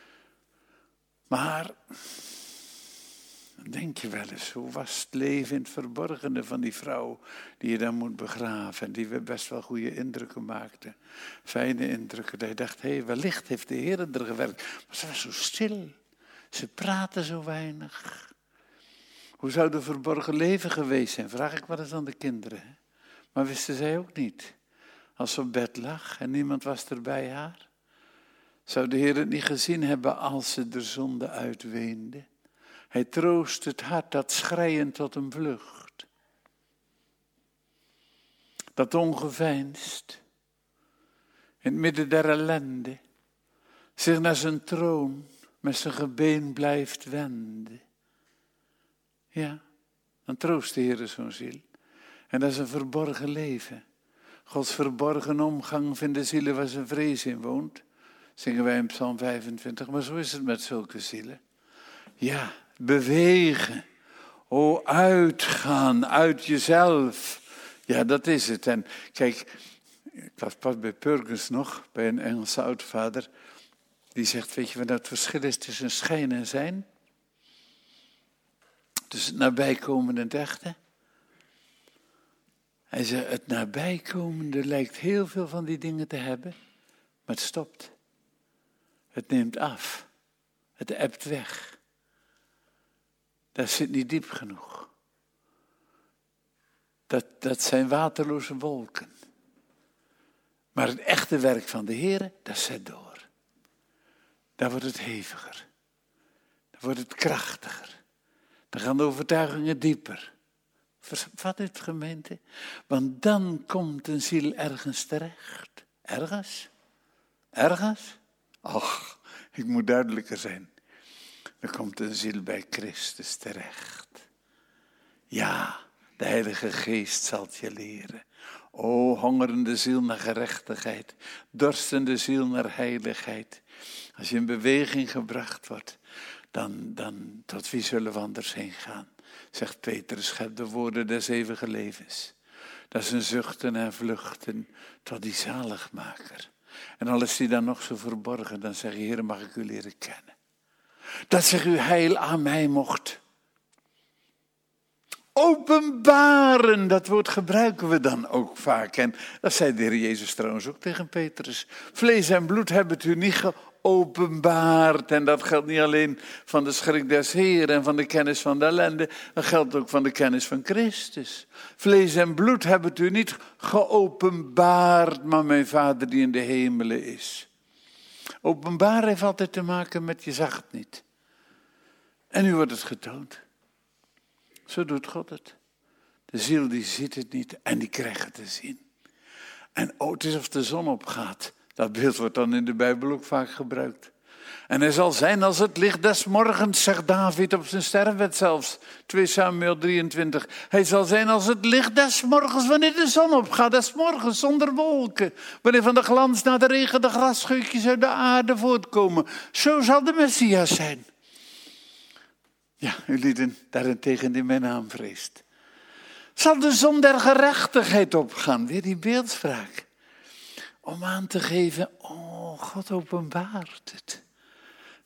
Maar dan denk je wel eens, hoe was het leven in het verborgene van die vrouw die je dan moet begraven. En die we best wel goede indrukken maakte. Fijne indrukken. Dat je dacht, hé, hey, wellicht heeft de Heer er gewerkt. Maar ze was zo stil. Ze praten zo weinig. Hoe zou de verborgen leven geweest zijn? Vraag ik wel eens aan de kinderen. Hè? Maar wisten zij ook niet. Als ze op bed lag en niemand was er bij haar. Zou de Heer het niet gezien hebben als ze de zonde uitweende? Hij troost het hart dat schreien tot een vlucht. Dat ongeveinsd, in het midden der ellende, zich naar zijn troon met zijn gebeen blijft wenden. Ja, dan troost de Heer zo'n ziel. En dat is een verborgen leven. Gods verborgen omgang vinden zielen waar zijn vrees in woont. Zingen wij in Psalm vijfentwintig, maar zo is het met zulke zielen. Ja, bewegen. O, uitgaan uit jezelf. Ja, dat is het. En kijk, ik was pas bij Purkens nog, bij een Engelse oudvader. Die zegt, weet je wat het verschil is tussen schijn en zijn? Tussen het nabijkomende en het echte. Hij zei, het nabijkomende lijkt heel veel van die dingen te hebben, maar het stopt. Het neemt af. Het ebt weg. Dat zit niet diep genoeg. Dat, dat zijn waterloze wolken. Maar het echte werk van de Heer, dat zet door. Dan wordt het heviger. Dan wordt het krachtiger. Dan gaan de overtuigingen dieper. Vat het, gemeente? Want dan komt een ziel ergens terecht. Ergens? Ergens? Och, ik moet duidelijker zijn. Dan komt een ziel bij Christus terecht. Ja, de Heilige Geest zal het je leren. O, hongerende ziel naar gerechtigheid. Dorstende ziel naar heiligheid. Als je in beweging gebracht wordt, dan, dan tot wie zullen we anders heen gaan? Zegt Petrus, schep de woorden des eeuwige levens. Dat is een zuchten en vluchten tot die zaligmaker. En al is die dan nog zo verborgen, dan zeg je, Heer, mag ik u leren kennen. Dat zich uw heil aan mij mocht openbaren. Dat woord gebruiken we dan ook vaak. En dat zei de Heer Jezus trouwens ook tegen Petrus. Vlees en bloed hebben het u niet geopenbaard. En dat geldt niet alleen van de schrik des Heeren en van de kennis van de ellende. Dat geldt ook van de kennis van Christus. Vlees en bloed hebben het u niet geopenbaard, maar mijn Vader die in de hemelen is. Openbaar heeft altijd te maken met je zag het niet. En nu wordt het getoond. Zo doet God het. De ziel die ziet het niet en die krijgt het te zien. En oh, het is of de zon opgaat. Dat beeld wordt dan in de Bijbel ook vaak gebruikt. En hij zal zijn als het licht des morgens, zegt David op zijn sterfbed zelfs. twee Samuel drieëntwintig. Hij zal zijn als het licht des morgens, wanneer de zon opgaat, des morgens zonder wolken. Wanneer van de glans naar de regen de grasscheutjes uit de aarde voortkomen. Zo zal de Messias zijn. Ja, u lieden daarentegen die mijn naam vreest. Zal de zon der gerechtigheid opgaan, weer die beeldspraak. Om aan te geven, oh, God openbaart het.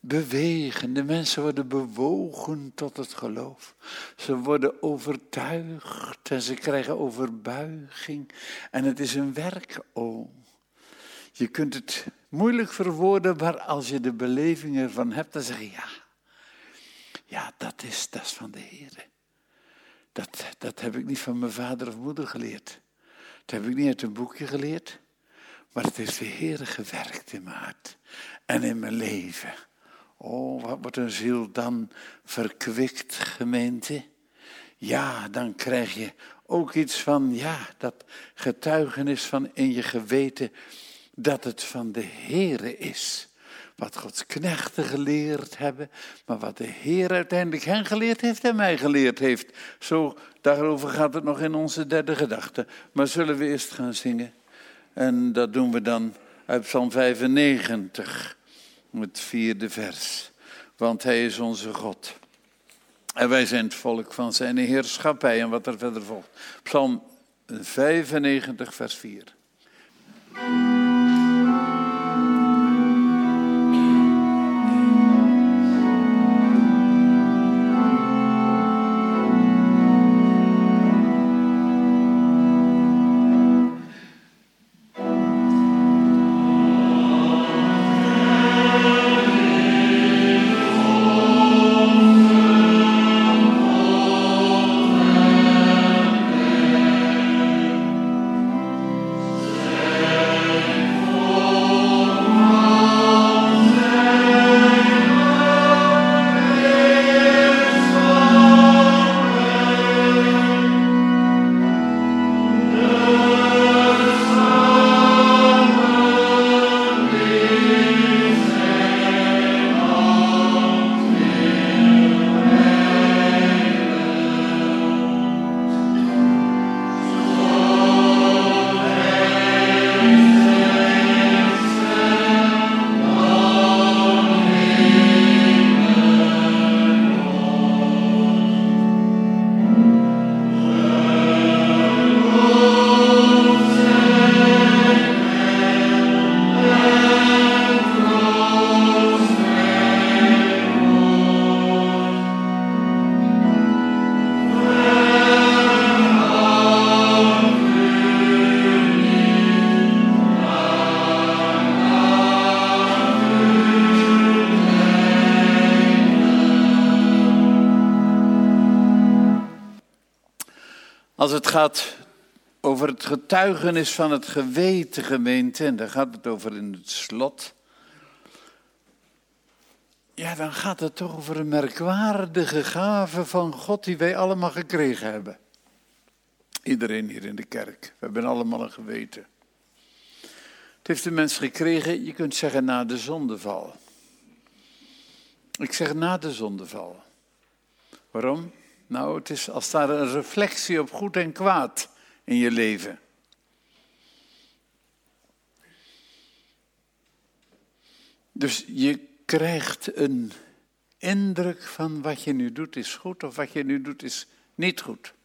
bewegen. De mensen worden bewogen tot het geloof. Ze worden overtuigd en ze krijgen overbuiging. En het is een werk, oh. Je kunt het moeilijk verwoorden, maar als je de beleving ervan hebt, dan zeg je ja. Ja, dat is, dat is van de Heer. Dat, dat heb ik niet van mijn vader of moeder geleerd. Dat heb ik niet uit een boekje geleerd. Maar het heeft de Heer gewerkt in mijn hart en in mijn leven. Oh, wat wordt een ziel dan verkwikt, gemeente? Ja, dan krijg je ook iets van, ja, dat getuigenis van in je geweten dat het van de Heere is. Wat Gods knechten geleerd hebben, maar wat de Heer uiteindelijk hen geleerd heeft en mij geleerd heeft. Zo, daarover gaat het nog in onze derde gedachte. Maar zullen we eerst gaan zingen? En dat doen we dan uit Psalm vijfennegentig, het vierde vers. Want hij is onze God. En wij zijn het volk van zijn heerschappij. En wat er verder volgt. Psalm vijfennegentig, vers vier. Als het gaat over het getuigenis van het geweten, gemeente, en daar gaat het over in het slot. Ja, dan gaat het toch over een merkwaardige gave van God die wij allemaal gekregen hebben. Iedereen hier in de kerk, we hebben allemaal een geweten. Het heeft de mens gekregen, je kunt zeggen na de zondeval. Ik zeg na de zondeval. Waarom? Nou, het is als daar een reflectie op goed en kwaad in je leven. Dus je krijgt een indruk van wat je nu doet is goed of wat je nu doet is niet goed.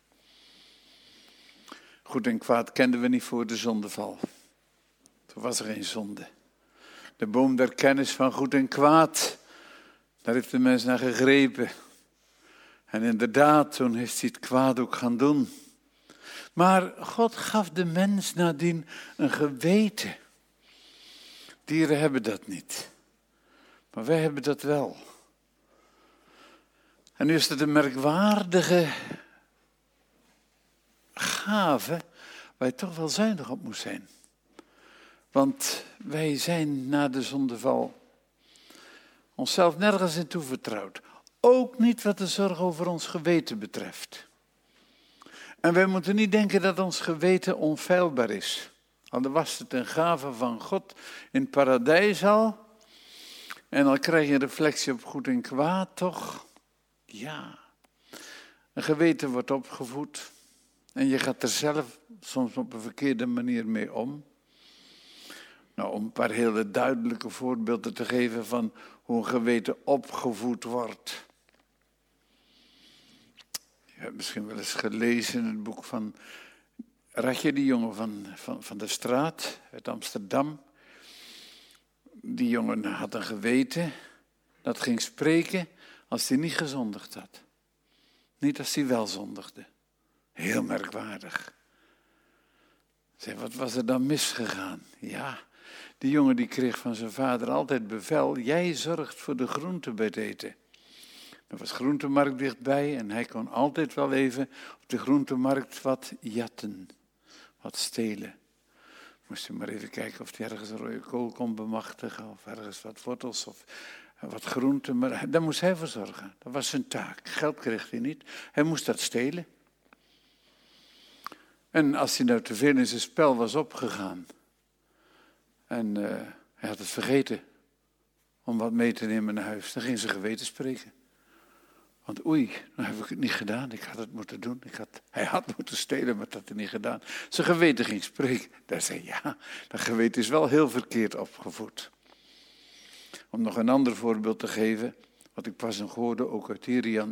Goed en kwaad kenden we niet voor de zondeval. Toen was er geen zonde. De boom der kennis van goed en kwaad, daar heeft de mens naar gegrepen. En inderdaad, toen is hij het kwaad ook gaan doen. Maar God gaf de mens nadien een geweten. Dieren hebben dat niet. Maar wij hebben dat wel. En nu is het een merkwaardige gave waar je toch wel zuinig op moest zijn. Want wij zijn na de zondeval onszelf nergens in toevertrouwd. Ook niet wat de zorg over ons geweten betreft. En wij moeten niet denken dat ons geweten onfeilbaar is. Al was het een gave van God in het paradijs al. En dan krijg je een reflectie op goed en kwaad, toch? Ja. Een geweten wordt opgevoed. En je gaat er zelf soms op een verkeerde manier mee om. Nou, om een paar hele duidelijke voorbeelden te geven van hoe een geweten opgevoed wordt. Je hebt misschien wel eens gelezen in het boek van Ratje, die jongen van, van, van de straat uit Amsterdam. Die jongen had een geweten dat ging spreken als hij niet gezondigd had. Niet als hij wel zondigde. Heel merkwaardig. Zeg, wat was er dan misgegaan? Ja, die jongen die kreeg van zijn vader altijd bevel, jij zorgt voor de groenten bij het eten. Er was groentemarkt dichtbij en hij kon altijd wel even op de groentemarkt wat jatten, wat stelen. Moest je maar even kijken of hij ergens een rode kool kon bemachtigen of ergens wat wortels of wat groenten. Maar daar moest hij voor zorgen. Dat was zijn taak. Geld kreeg hij niet. Hij moest dat stelen. En als hij nou te veel in zijn spel was opgegaan en uh, hij had het vergeten om wat mee te nemen naar huis, dan ging zijn geweten spreken. Want oei, dan heb ik het niet gedaan. Ik had het moeten doen. Ik had, hij had moeten stelen, maar dat had hij niet gedaan. Zijn geweten ging spreken. Daar zei ja, dat geweten is wel heel verkeerd opgevoed. Om nog een ander voorbeeld te geven, wat ik pas nog hoorde, ook uit Irian.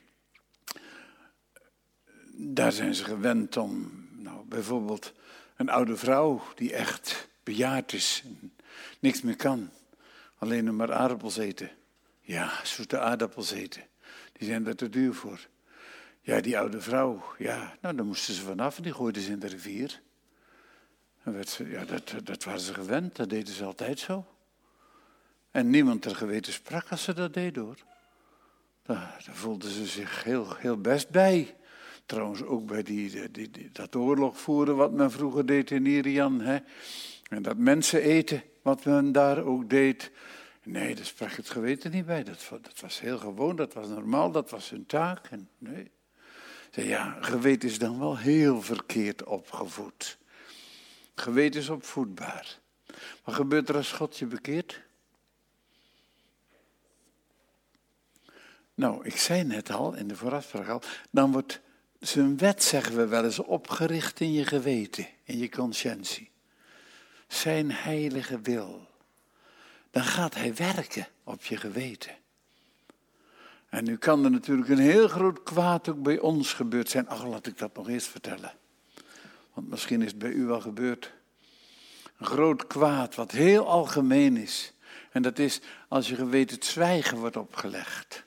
Daar zijn ze gewend om, nou, bijvoorbeeld een oude vrouw die echt bejaard is en niks meer kan. Alleen nog maar aardappels eten. Ja, zoete aardappels eten. Die zijn daar te duur voor. Ja, die oude vrouw, ja, nou, daar moesten ze vanaf en die gooiden ze in de rivier. En werd ze, ja, dat, dat waren ze gewend, dat deden ze altijd zo. En niemand ter geweten sprak als ze dat deed, hoor. Daar, daar voelden ze zich heel, heel best bij. Trouwens ook bij die, die, die, dat oorlog voeren wat men vroeger deed in Irian. Hè? En dat mensen eten wat men daar ook deed. Nee, daar sprak het geweten niet bij. Dat, dat was heel gewoon, dat was normaal, dat was hun taak. En nee. Zeg, ja, geweten is dan wel heel verkeerd opgevoed. Geweten is opvoedbaar. Wat gebeurt er als God je bekeert? Nou, ik zei net al, in de voorafspraak al, dan wordt zijn wet, zeggen we wel eens, opgericht in je geweten, in je conscientie. Zijn heilige wil. Dan gaat hij werken op je geweten. En nu kan er natuurlijk een heel groot kwaad ook bij ons gebeurd zijn. Ach, laat ik dat nog eens vertellen. Want misschien is het bij u wel gebeurd. Een groot kwaad wat heel algemeen is. En dat is als je geweten het zwijgen wordt opgelegd.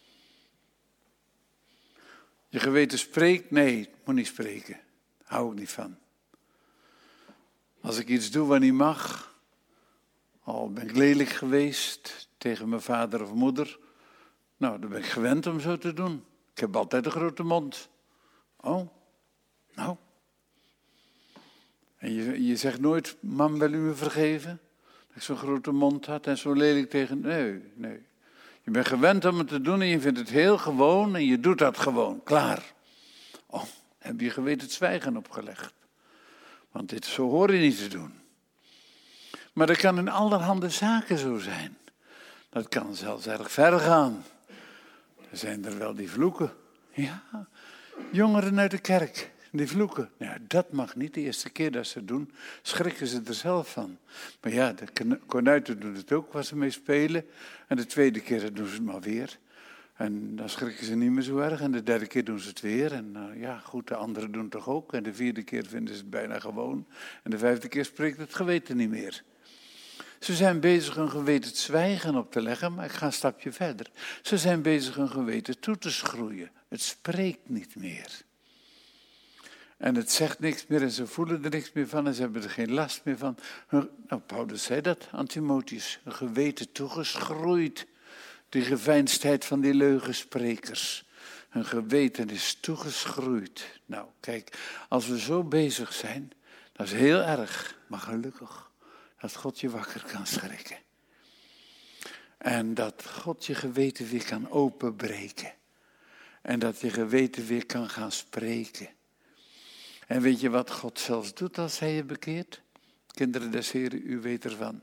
Je geweten spreekt? Nee, moet niet spreken. Daar hou ik niet van. Als ik iets doe wat niet mag, al ben ik lelijk geweest tegen mijn vader of moeder, nou, dan ben ik gewend om zo te doen. Ik heb altijd een grote mond. Oh, nou. En je, je zegt nooit, mam, wil u me vergeven? Dat ik zo'n grote mond had en zo lelijk tegen, nee, nee. Je bent gewend om het te doen en je vindt het heel gewoon en je doet dat gewoon, klaar. Oh, heb je geweten het zwijgen opgelegd. Want dit zo hoor je niet te doen. Maar dat kan in allerhande zaken zo zijn. Dat kan zelfs erg ver gaan. Er zijn er wel die vloeken. Ja, jongeren uit de kerk, die vloeken. Ja, dat mag niet. De eerste keer dat ze het doen, schrikken ze er zelf van. Maar ja, de kornuiten doen het ook, waar ze mee spelen. En de tweede keer doen ze het maar weer. En dan schrikken ze niet meer zo erg. En de derde keer doen ze het weer. En uh, ja, goed, de anderen doen het toch ook. En de vierde keer vinden ze het bijna gewoon. En de vijfde keer spreekt het geweten niet meer. Ze zijn bezig hun geweten het zwijgen op te leggen, maar ik ga een stapje verder. Ze zijn bezig hun geweten toe te schroeien. Het spreekt niet meer. En het zegt niks meer en ze voelen er niks meer van en ze hebben er geen last meer van. Nou, Paulus zei dat aan Timotheus. Hun geweten toegeschroeid. Die geveinsdheid van die leugensprekers. Hun geweten is toegeschroeid. Nou, kijk, als we zo bezig zijn, dat is heel erg, maar gelukkig. Dat God je wakker kan schrikken. En dat God je geweten weer kan openbreken. En dat je geweten weer kan gaan spreken. En weet je wat God zelfs doet als hij je bekeert? Kinderen des Heren, u weet ervan.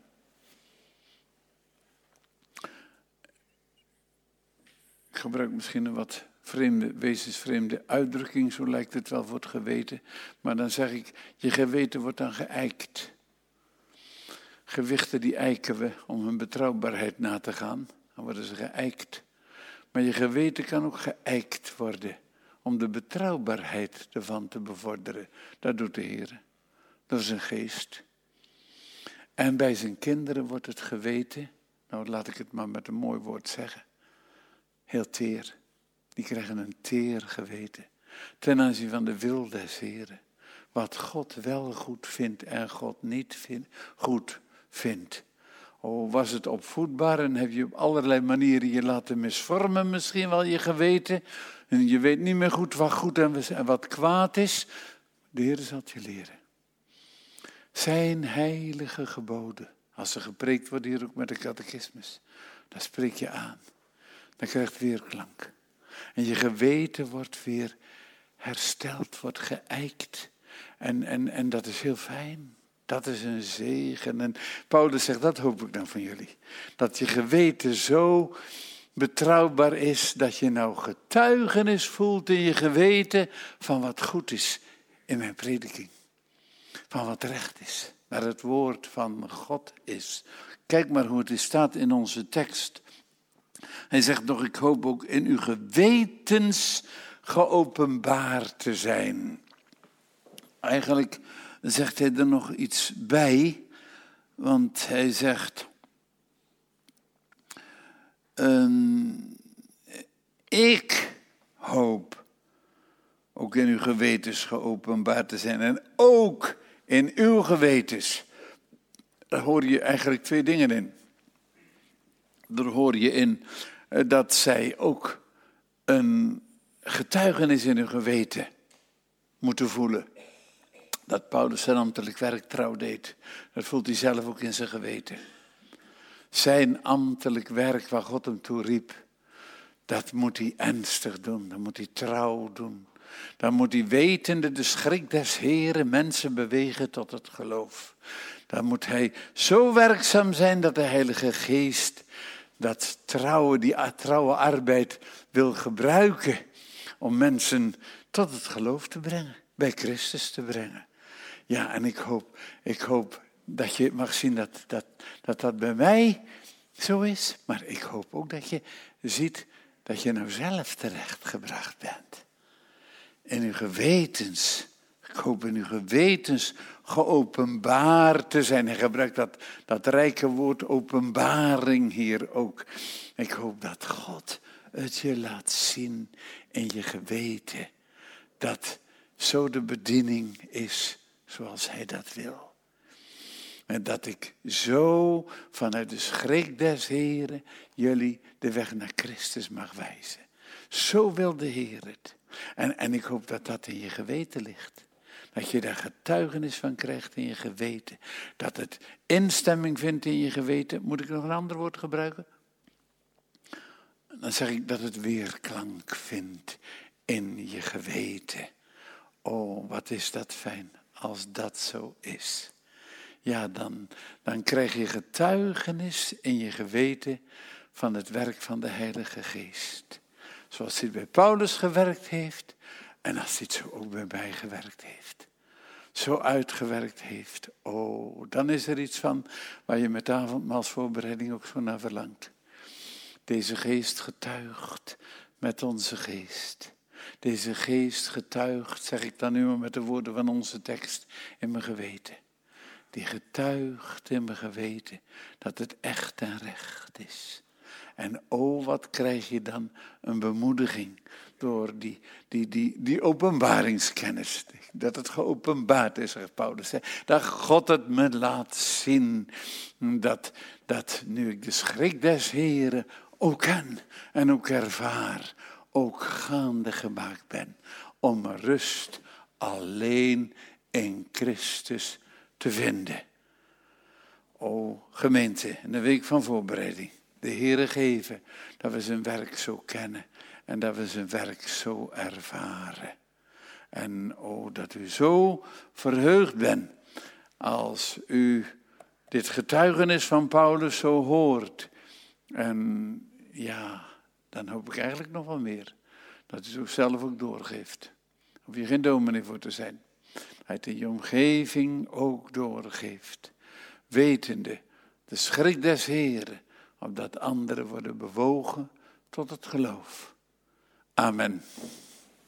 Ik gebruik misschien een wat vreemde, wezensvreemde uitdrukking, zo lijkt het wel voor het geweten. Maar dan zeg ik, je geweten wordt dan geëikt. Gewichten die eiken we om hun betrouwbaarheid na te gaan. Dan worden ze geëikt. Maar je geweten kan ook geëikt worden. Om de betrouwbaarheid ervan te bevorderen. Dat doet de Heer. Door zijn geest. En bij zijn kinderen wordt het geweten nou laat ik het maar met een mooi woord zeggen, heel teer. Die krijgen een teer geweten ten aanzien van de wil des Heren. Wat God wel goed vindt en God niet vind, goed vindt. Oh, was het opvoedbaar en heb je op allerlei manieren je laten misvormen misschien wel je geweten. En je weet niet meer goed wat goed en wat kwaad is. De Heer zal het je leren. Zijn heilige geboden. Als er gepreekt wordt hier ook met de catechismus. Dan spreek je aan. Dan krijgt weerklank. En je geweten wordt weer hersteld, wordt geijkt. En, en, en dat is heel fijn. Dat is een zegen. En Paulus zegt, dat hoop ik dan van jullie. Dat je geweten zo betrouwbaar is, dat je nou getuigenis voelt in je geweten van wat goed is in mijn prediking. Van wat recht is, waar het woord van God is. Kijk maar hoe het staat in onze tekst. Hij zegt nog, ik hoop ook in uw gewetens geopenbaard te zijn. Eigenlijk zegt hij er nog iets bij, want hij zegt, um, ik hoop ook in uw gewetens geopenbaard te zijn en ook in uw gewetens. Daar hoor je eigenlijk twee dingen in. Daar hoor je in dat zij ook een getuigenis in hun geweten moeten voelen. Dat Paulus zijn ambtelijk werk trouw deed. Dat voelt hij zelf ook in zijn geweten. Zijn ambtelijk werk waar God hem toe riep. Dat moet hij ernstig doen. Dat moet hij trouw doen. Dan moet hij wetende de schrik des Heren mensen bewegen tot het geloof. Dan moet hij zo werkzaam zijn dat de Heilige Geest dat trouwe, die trouwe arbeid wil gebruiken om mensen tot het geloof te brengen, bij Christus te brengen. Ja, en ik hoop, ik hoop dat je mag zien dat dat, dat dat bij mij zo is. Maar ik hoop ook dat je ziet dat je nou zelf terechtgebracht bent. In uw gewetens, ik hoop in uw gewetens geopenbaard te zijn. Hij gebruikt dat, dat rijke woord openbaring hier ook. Ik hoop dat God het je laat zien in je geweten. Dat zo de bediening is zoals hij dat wil. En dat ik zo vanuit de schrik des Heren jullie de weg naar Christus mag wijzen. Zo wil de Heer het. En, en ik hoop dat dat in je geweten ligt. Dat je daar getuigenis van krijgt in je geweten. Dat het instemming vindt in je geweten. Moet ik nog een ander woord gebruiken? Dan zeg ik dat het weerklank vindt in je geweten. Oh, wat is dat fijn als dat zo is. Ja, dan, dan krijg je getuigenis in je geweten van het werk van de Heilige Geest. Zoals hij bij Paulus gewerkt heeft en als hij het zo ook bij mij gewerkt heeft. Zo uitgewerkt heeft. Oh, dan is er iets van waar je met avondmaalsvoorbereiding ook zo naar verlangt. Deze geest getuigt met onze geest. Deze geest getuigt, zeg ik dan nu maar met de woorden van onze tekst, in mijn geweten. Die getuigt in mijn geweten dat het echt en recht is. En oh, wat krijg je dan een bemoediging door die, die, die, die openbaringskennis. Dat het geopenbaard is, zegt Paulus. Dat God het me laat zien. Dat, dat nu ik de schrik des Heren ook ken en ook ervaar. Ook gaande gemaakt ben om rust alleen in Christus te vinden. O gemeente, in de week van voorbereiding. De Heere geven dat we zijn werk zo kennen en dat we zijn werk zo ervaren. En o, dat u zo verheugd bent als u dit getuigenis van Paulus zo hoort. En ja, dan hoop ik eigenlijk nog wel meer. Dat u zo zelf ook doorgeeft. Hoef je geen dominee voor te zijn. Uit in je omgeving ook doorgeeft. Wetende, de schrik des Heren, opdat anderen worden bewogen tot het geloof. Amen.